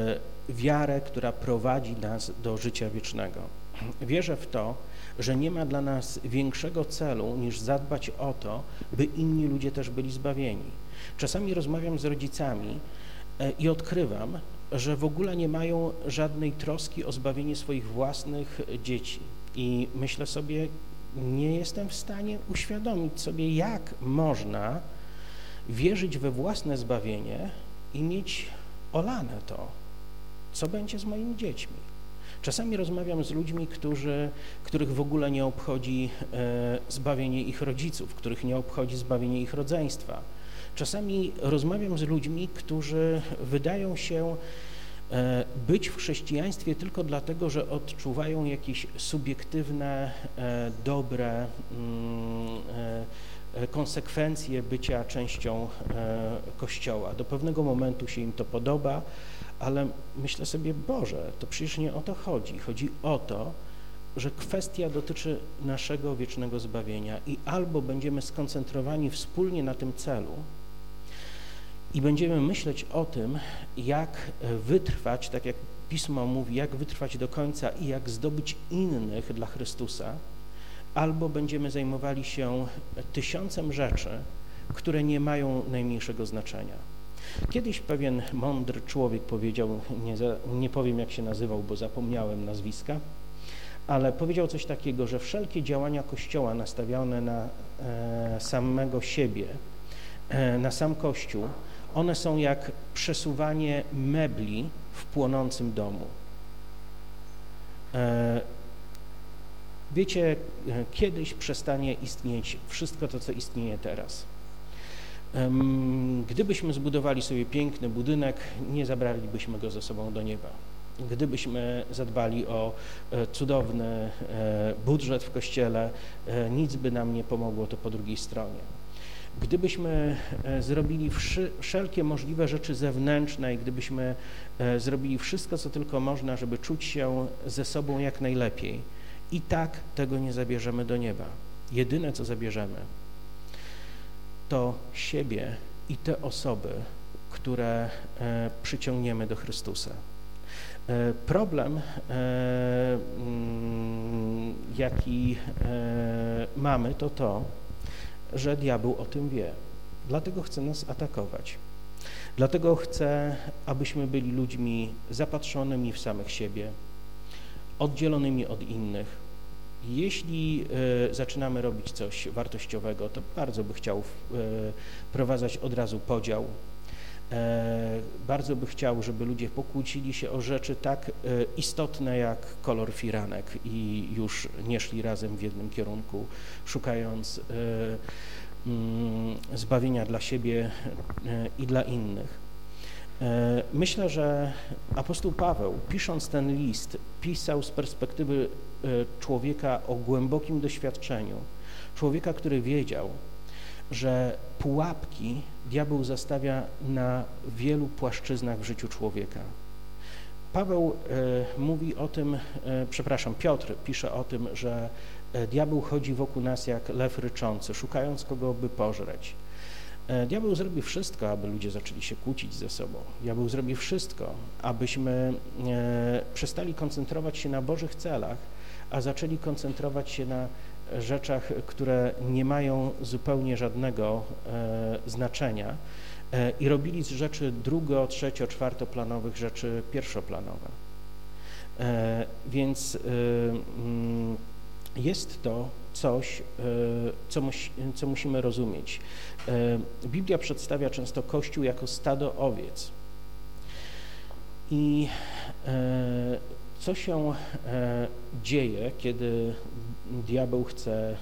wiarę, która prowadzi nas do życia wiecznego. Wierzę w to, że nie ma dla nas większego celu niż zadbać o to, by inni ludzie też byli zbawieni. Czasami rozmawiam z rodzicami i odkrywam, że w ogóle nie mają żadnej troski o zbawienie swoich własnych dzieci. I myślę sobie, nie jestem w stanie uświadomić sobie, jak można wierzyć we własne zbawienie i mieć olane to, co będzie z moimi dziećmi. Czasami rozmawiam z ludźmi, którzy, których w ogóle nie obchodzi e, zbawienie ich rodziców, których nie obchodzi zbawienie ich rodzeństwa. Czasami rozmawiam z ludźmi, którzy wydają się e, być w chrześcijaństwie tylko dlatego, że odczuwają jakieś subiektywne, e, dobre mm, e, konsekwencje bycia częścią e, Kościoła. Do pewnego momentu się im to podoba, ale myślę sobie, Boże, to przecież nie o to chodzi. Chodzi o to, że kwestia dotyczy naszego wiecznego zbawienia i albo będziemy skoncentrowani wspólnie na tym celu i będziemy myśleć o tym, jak wytrwać, tak jak Pismo mówi, jak wytrwać do końca i jak zdobyć innych dla Chrystusa, albo będziemy zajmowali się tysiącem rzeczy, które nie mają najmniejszego znaczenia. Kiedyś pewien mądry człowiek powiedział, nie, za, nie powiem jak się nazywał, bo zapomniałem nazwiska, ale powiedział coś takiego, że wszelkie działania Kościoła nastawione na e, samego siebie, e, na sam Kościół, one są jak przesuwanie mebli w płonącym domu. E, wiecie, kiedyś przestanie istnieć wszystko to, co istnieje teraz. Gdybyśmy zbudowali sobie piękny budynek, nie zabralibyśmy go ze sobą do nieba. Gdybyśmy zadbali o cudowny budżet w Kościele, nic by nam nie pomogło to po drugiej stronie. Gdybyśmy zrobili wszelkie możliwe rzeczy zewnętrzne i gdybyśmy zrobili wszystko, co tylko można, żeby czuć się ze sobą jak najlepiej, i tak tego nie zabierzemy do nieba. Jedyne, co zabierzemy, to siebie i te osoby, które e, przyciągniemy do Chrystusa. E, problem, e, m, jaki e, mamy, to to, że diabeł o tym wie. Dlatego chce nas atakować. Dlatego chce, abyśmy byli ludźmi zapatrzonymi w samych siebie, oddzielonymi od innych. Jeśli y, zaczynamy robić coś wartościowego, to bardzo by chciał y, wprowadzać od razu podział. Y, bardzo by chciał, żeby ludzie pokłócili się o rzeczy tak y, istotne jak kolor firanek i już nie szli razem w jednym kierunku, szukając y, y, zbawienia dla siebie y, i dla innych. Myślę, że apostoł Paweł, pisząc ten list, pisał z perspektywy człowieka o głębokim doświadczeniu, człowieka, który wiedział, że pułapki diabeł zastawia na wielu płaszczyznach w życiu człowieka. Paweł mówi o tym, przepraszam, Piotr pisze o tym, że diabeł chodzi wokół nas jak lew ryczący, szukając kogo by pożreć. Diabeł zrobi wszystko, aby ludzie zaczęli się kłócić ze sobą. Diabeł zrobi wszystko, abyśmy e, przestali koncentrować się na Bożych celach, a zaczęli koncentrować się na rzeczach, które nie mają zupełnie żadnego e, znaczenia e, i robili z rzeczy drugo-, trzecio-, czwartoplanowych rzeczy pierwszoplanowe. E, więc e, mm, jest to coś, co, musi, co musimy rozumieć. Biblia przedstawia często Kościół jako stado owiec. I co się dzieje, kiedy diabeł chce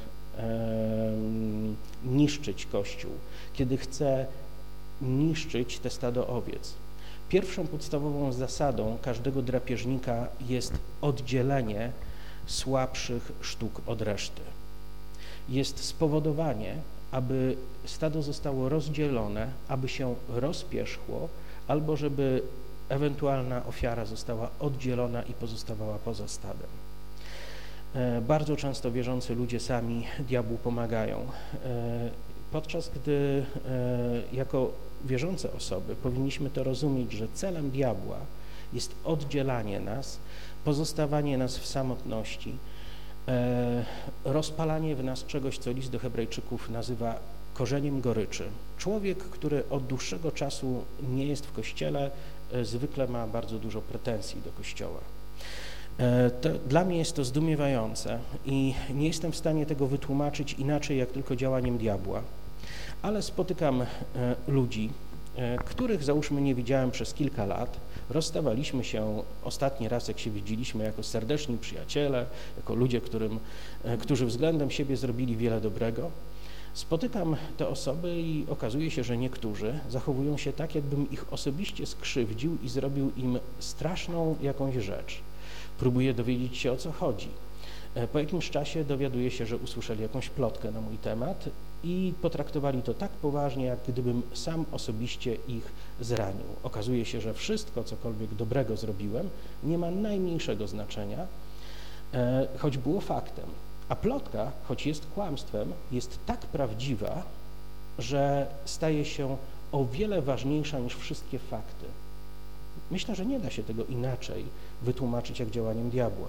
niszczyć Kościół, kiedy chce niszczyć te stado owiec? Pierwszą podstawową zasadą każdego drapieżnika jest oddzielenie słabszych sztuk od reszty. Jest spowodowanie, aby stado zostało rozdzielone, aby się rozpierzchło, albo żeby ewentualna ofiara została oddzielona i pozostawała poza stadem. Bardzo często wierzący ludzie sami diabłu pomagają, podczas gdy jako wierzące osoby powinniśmy to rozumieć, że celem diabła jest oddzielanie nas, pozostawanie nas w samotności, e, rozpalanie w nas czegoś, co list do Hebrajczyków nazywa korzeniem goryczy. Człowiek, który od dłuższego czasu nie jest w Kościele, e, zwykle ma bardzo dużo pretensji do Kościoła. E, to, dla mnie jest to zdumiewające i nie jestem w stanie tego wytłumaczyć inaczej, jak tylko działaniem diabła. Ale spotykam e, ludzi, e, których załóżmy nie widziałem przez kilka lat. Rozstawaliśmy się ostatni raz, jak się widzieliśmy, jako serdeczni przyjaciele, jako ludzie, którym, e, którzy względem siebie zrobili wiele dobrego. Spotykam te osoby i okazuje się, że niektórzy zachowują się tak, jakbym ich osobiście skrzywdził i zrobił im straszną jakąś rzecz. Próbuję dowiedzieć się, o co chodzi. Po jakimś czasie dowiaduję się, że usłyszeli jakąś plotkę na mój temat i potraktowali to tak poważnie, jak gdybym sam osobiście ich zranił. Okazuje się, że wszystko, cokolwiek dobrego zrobiłem, nie ma najmniejszego znaczenia, choć było faktem. A plotka, choć jest kłamstwem, jest tak prawdziwa, że staje się o wiele ważniejsza niż wszystkie fakty. Myślę, że nie da się tego inaczej wytłumaczyć jak działaniem diabła.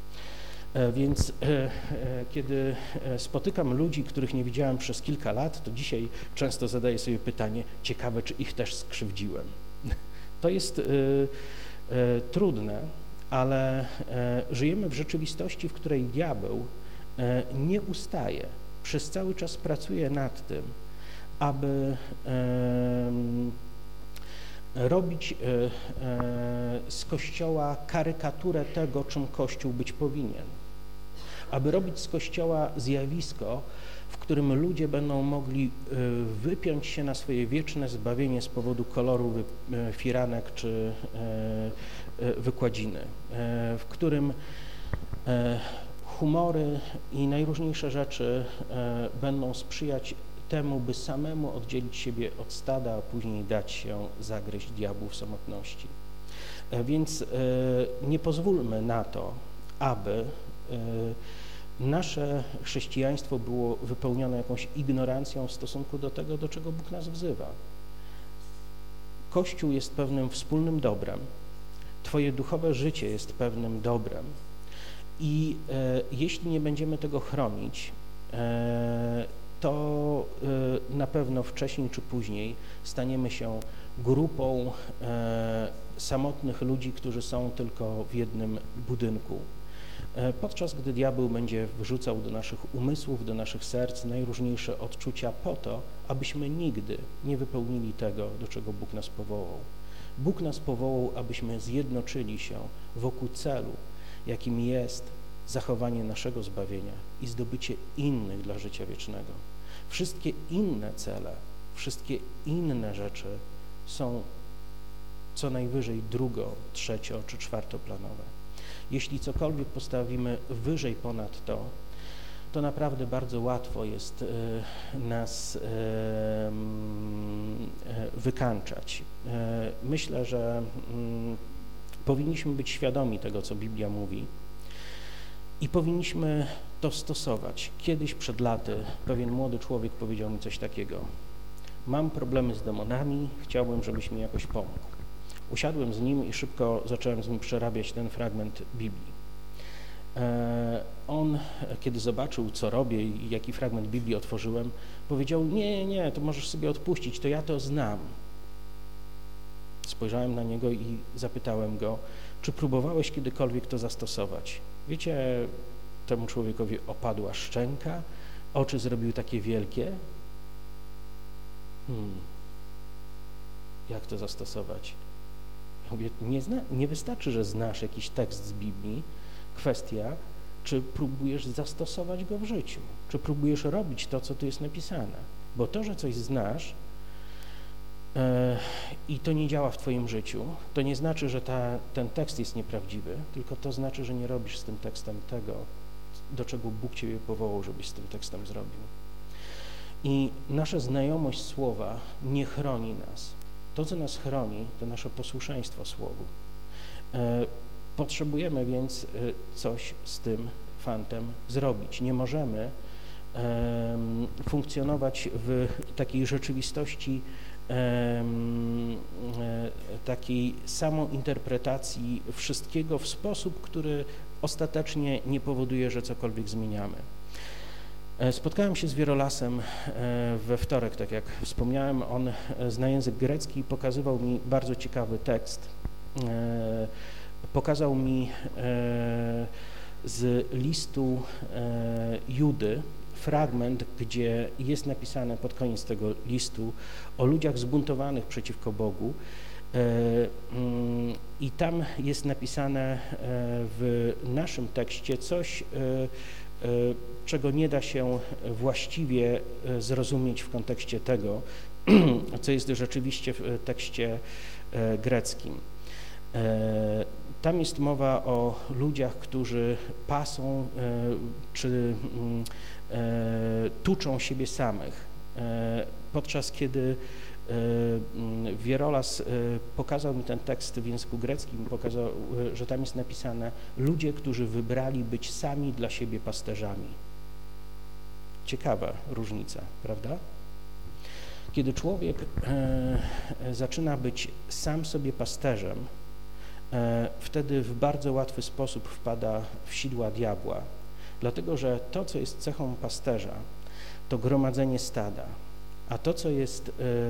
Więc e, e, kiedy spotykam ludzi, których nie widziałem przez kilka lat, to dzisiaj często zadaję sobie pytanie, ciekawe, czy ich też skrzywdziłem. To jest e, e, trudne, ale e, żyjemy w rzeczywistości, w której diabeł e, nie ustaje, przez cały czas pracuje nad tym, aby e, robić e, e, z Kościoła karykaturę tego, czym Kościół być powinien. Aby robić z Kościoła zjawisko, w którym ludzie będą mogli e, wypiąć się na swoje wieczne zbawienie z powodu koloru wy, e, firanek czy e, e, wykładziny, e, w którym e, humory i najróżniejsze rzeczy e, będą sprzyjać temu, by samemu oddzielić siebie od stada, a później dać się zagryźć diabłu w samotności. Więc nie pozwólmy na to, aby nasze chrześcijaństwo było wypełnione jakąś ignorancją w stosunku do tego, do czego Bóg nas wzywa. Kościół jest pewnym wspólnym dobrem. Twoje duchowe życie jest pewnym dobrem. I e, jeśli nie będziemy tego chronić, e, to y, na pewno wcześniej czy później staniemy się grupą e, samotnych ludzi, którzy są tylko w jednym budynku. E, podczas gdy diabeł będzie wrzucał do naszych umysłów, do naszych serc najróżniejsze odczucia po to, abyśmy nigdy nie wypełnili tego, do czego Bóg nas powołał. Bóg nas powołał, abyśmy zjednoczyli się wokół celu, jakim jest zachowanie naszego zbawienia i zdobycie innych dla życia wiecznego. Wszystkie inne cele, wszystkie inne rzeczy są co najwyżej drugo, trzecio czy czwartoplanowe. Jeśli cokolwiek postawimy wyżej ponad to, to naprawdę bardzo łatwo jest y, nas y, y, wykańczać. Y, myślę, że y, powinniśmy być świadomi tego, co Biblia mówi, i powinniśmy to stosować. Kiedyś przed laty pewien młody człowiek powiedział mi coś takiego. Mam problemy z demonami, chciałbym, żebyś mi jakoś pomógł. Usiadłem z nim i szybko zacząłem z nim przerabiać ten fragment Biblii. E, on, kiedy zobaczył, co robię i jaki fragment Biblii otworzyłem, powiedział, nie, nie, to możesz sobie odpuścić, to ja to znam. Spojrzałem na niego i zapytałem go, czy próbowałeś kiedykolwiek to zastosować? Wiecie, temu człowiekowi opadła szczęka, oczy zrobił takie wielkie. Hmm. Jak to zastosować? Ja mówię, nie, zna, nie wystarczy, że znasz jakiś tekst z Biblii. Kwestia, czy próbujesz zastosować go w życiu, czy próbujesz robić to, co tu jest napisane. Bo to, że coś znasz yy, i to nie działa w twoim życiu, to nie znaczy, że ta, ten tekst jest nieprawdziwy, tylko to znaczy, że nie robisz z tym tekstem tego, do czego Bóg ciebie powołał, żebyś z tym tekstem zrobił. I nasza znajomość słowa nie chroni nas. To, co nas chroni, to nasze posłuszeństwo słowu. E, potrzebujemy więc e, coś z tym fantem zrobić. Nie możemy e, funkcjonować w takiej rzeczywistości takiej samą interpretacji wszystkiego w sposób, który ostatecznie nie powoduje, że cokolwiek zmieniamy. Spotkałem się z Wierolasem we wtorek, tak jak wspomniałem, on zna język grecki i pokazywał mi bardzo ciekawy tekst. Pokazał mi z listu Judy fragment, gdzie jest napisane pod koniec tego listu o ludziach zbuntowanych przeciwko Bogu i tam jest napisane w naszym tekście coś, czego nie da się właściwie zrozumieć w kontekście tego, co jest rzeczywiście w tekście greckim. Tam jest mowa o ludziach, którzy pasą czy tuczą siebie samych, podczas kiedy Wierolas pokazał mi ten tekst w języku greckim, pokazał, że tam jest napisane ludzie, którzy wybrali być sami dla siebie pasterzami. Ciekawa różnica, prawda? Kiedy człowiek zaczyna być sam sobie pasterzem, wtedy w bardzo łatwy sposób wpada w sidła diabła, dlatego że to, co jest cechą pasterza, to gromadzenie stada, a to, co jest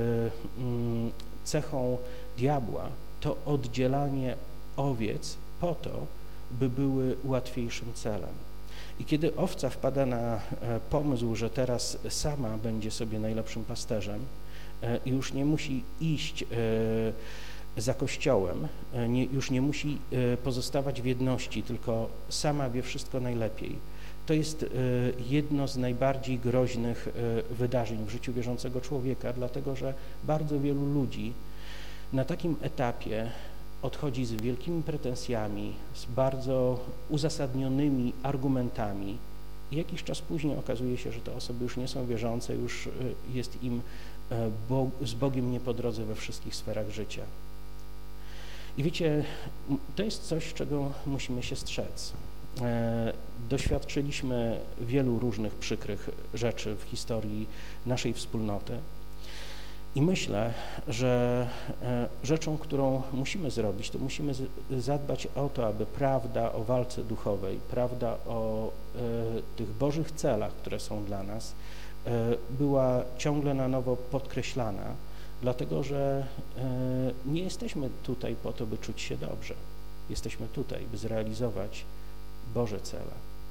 cechą diabła, to oddzielanie owiec po to, by były łatwiejszym celem. I kiedy owca wpada na pomysł, że teraz sama będzie sobie najlepszym pasterzem i już nie musi iść za Kościołem, nie, już nie musi pozostawać w jedności, tylko sama wie wszystko najlepiej. To jest jedno z najbardziej groźnych wydarzeń w życiu wierzącego człowieka, dlatego że bardzo wielu ludzi na takim etapie odchodzi z wielkimi pretensjami, z bardzo uzasadnionymi argumentami i jakiś czas później okazuje się, że te osoby już nie są wierzące, już jest im Bog, z Bogiem nie po drodze we wszystkich sferach życia. I wiecie, to jest coś, czego musimy się strzec. Doświadczyliśmy wielu różnych przykrych rzeczy w historii naszej wspólnoty i myślę, że rzeczą, którą musimy zrobić, to musimy zadbać o to, aby prawda o walce duchowej, prawda o tych Bożych celach, które są dla nas, była ciągle na nowo podkreślana, dlatego że nie jesteśmy tutaj po to, by czuć się dobrze. Jesteśmy tutaj, by zrealizować Boże cele.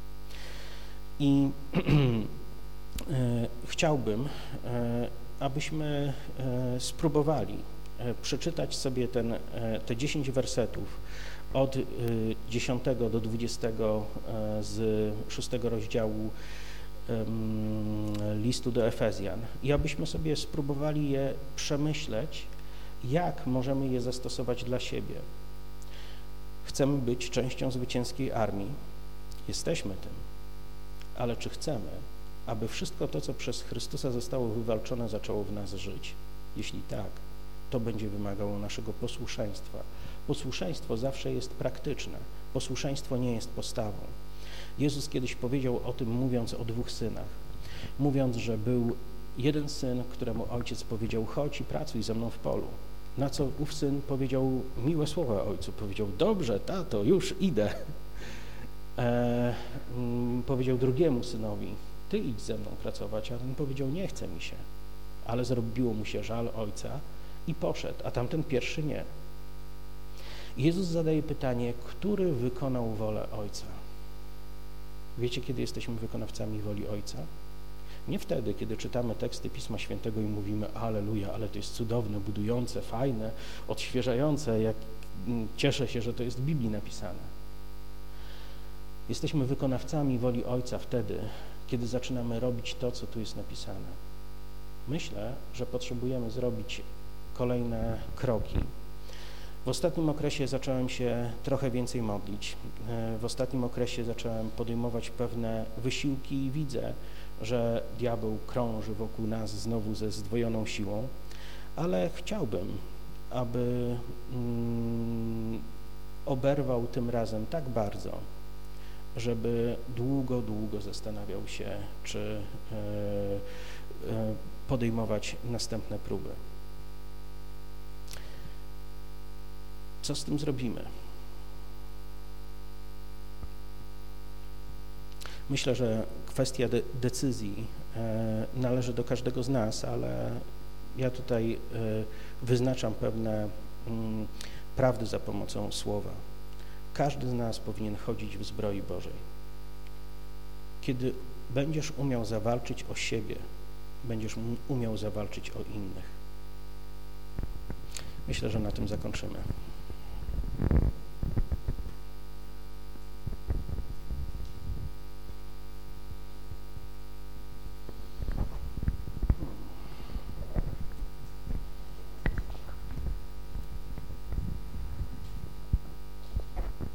I chciałbym, abyśmy spróbowali przeczytać sobie ten, te dziesięć wersetów od dziesiątego do dwudziestego z szóstego rozdziału listu do Efezjan i abyśmy sobie spróbowali je przemyśleć, jak możemy je zastosować dla siebie. Chcemy być częścią zwycięskiej armii, jesteśmy tym, ale czy chcemy, aby wszystko to, co przez Chrystusa zostało wywalczone, zaczęło w nas żyć? Jeśli tak, to będzie wymagało naszego posłuszeństwa. Posłuszeństwo zawsze jest praktyczne, posłuszeństwo nie jest postawą. Jezus kiedyś powiedział o tym, mówiąc o dwóch synach, mówiąc, że był jeden syn, któremu ojciec powiedział: chodź i pracuj ze mną w polu. Na co ów syn powiedział miłe słowa ojcu, powiedział: dobrze, tato, już idę. E, m, powiedział drugiemu synowi: ty idź ze mną pracować, a ten powiedział: nie chce mi się. Ale zrobiło mu się żal ojca i poszedł, a tamten pierwszy nie. Jezus zadaje pytanie, który wykonał wolę ojca? Wiecie, kiedy jesteśmy wykonawcami woli Ojca? Nie wtedy, kiedy czytamy teksty Pisma Świętego i mówimy: alleluja, ale to jest cudowne, budujące, fajne, odświeżające, jak cieszę się, że to jest w Biblii napisane. Jesteśmy wykonawcami woli Ojca wtedy, kiedy zaczynamy robić to, co tu jest napisane. Myślę, że potrzebujemy zrobić kolejne kroki. W ostatnim okresie zacząłem się trochę więcej modlić. W ostatnim okresie zacząłem podejmować pewne wysiłki i widzę, że diabeł krąży wokół nas znowu ze zdwojoną siłą, ale chciałbym, aby mm, oberwał tym razem tak bardzo, żeby długo, długo zastanawiał się, czy e, e, podejmować następne próby. co z tym zrobimy? Myślę, że kwestia de decyzji e, należy do każdego z nas, ale ja tutaj e, wyznaczam pewne mm, prawdy za pomocą słowa. Każdy z nas powinien chodzić w zbroi Bożej. Kiedy będziesz umiał zawalczyć o siebie, będziesz umiał zawalczyć o innych. Myślę, że na tym zakończymy.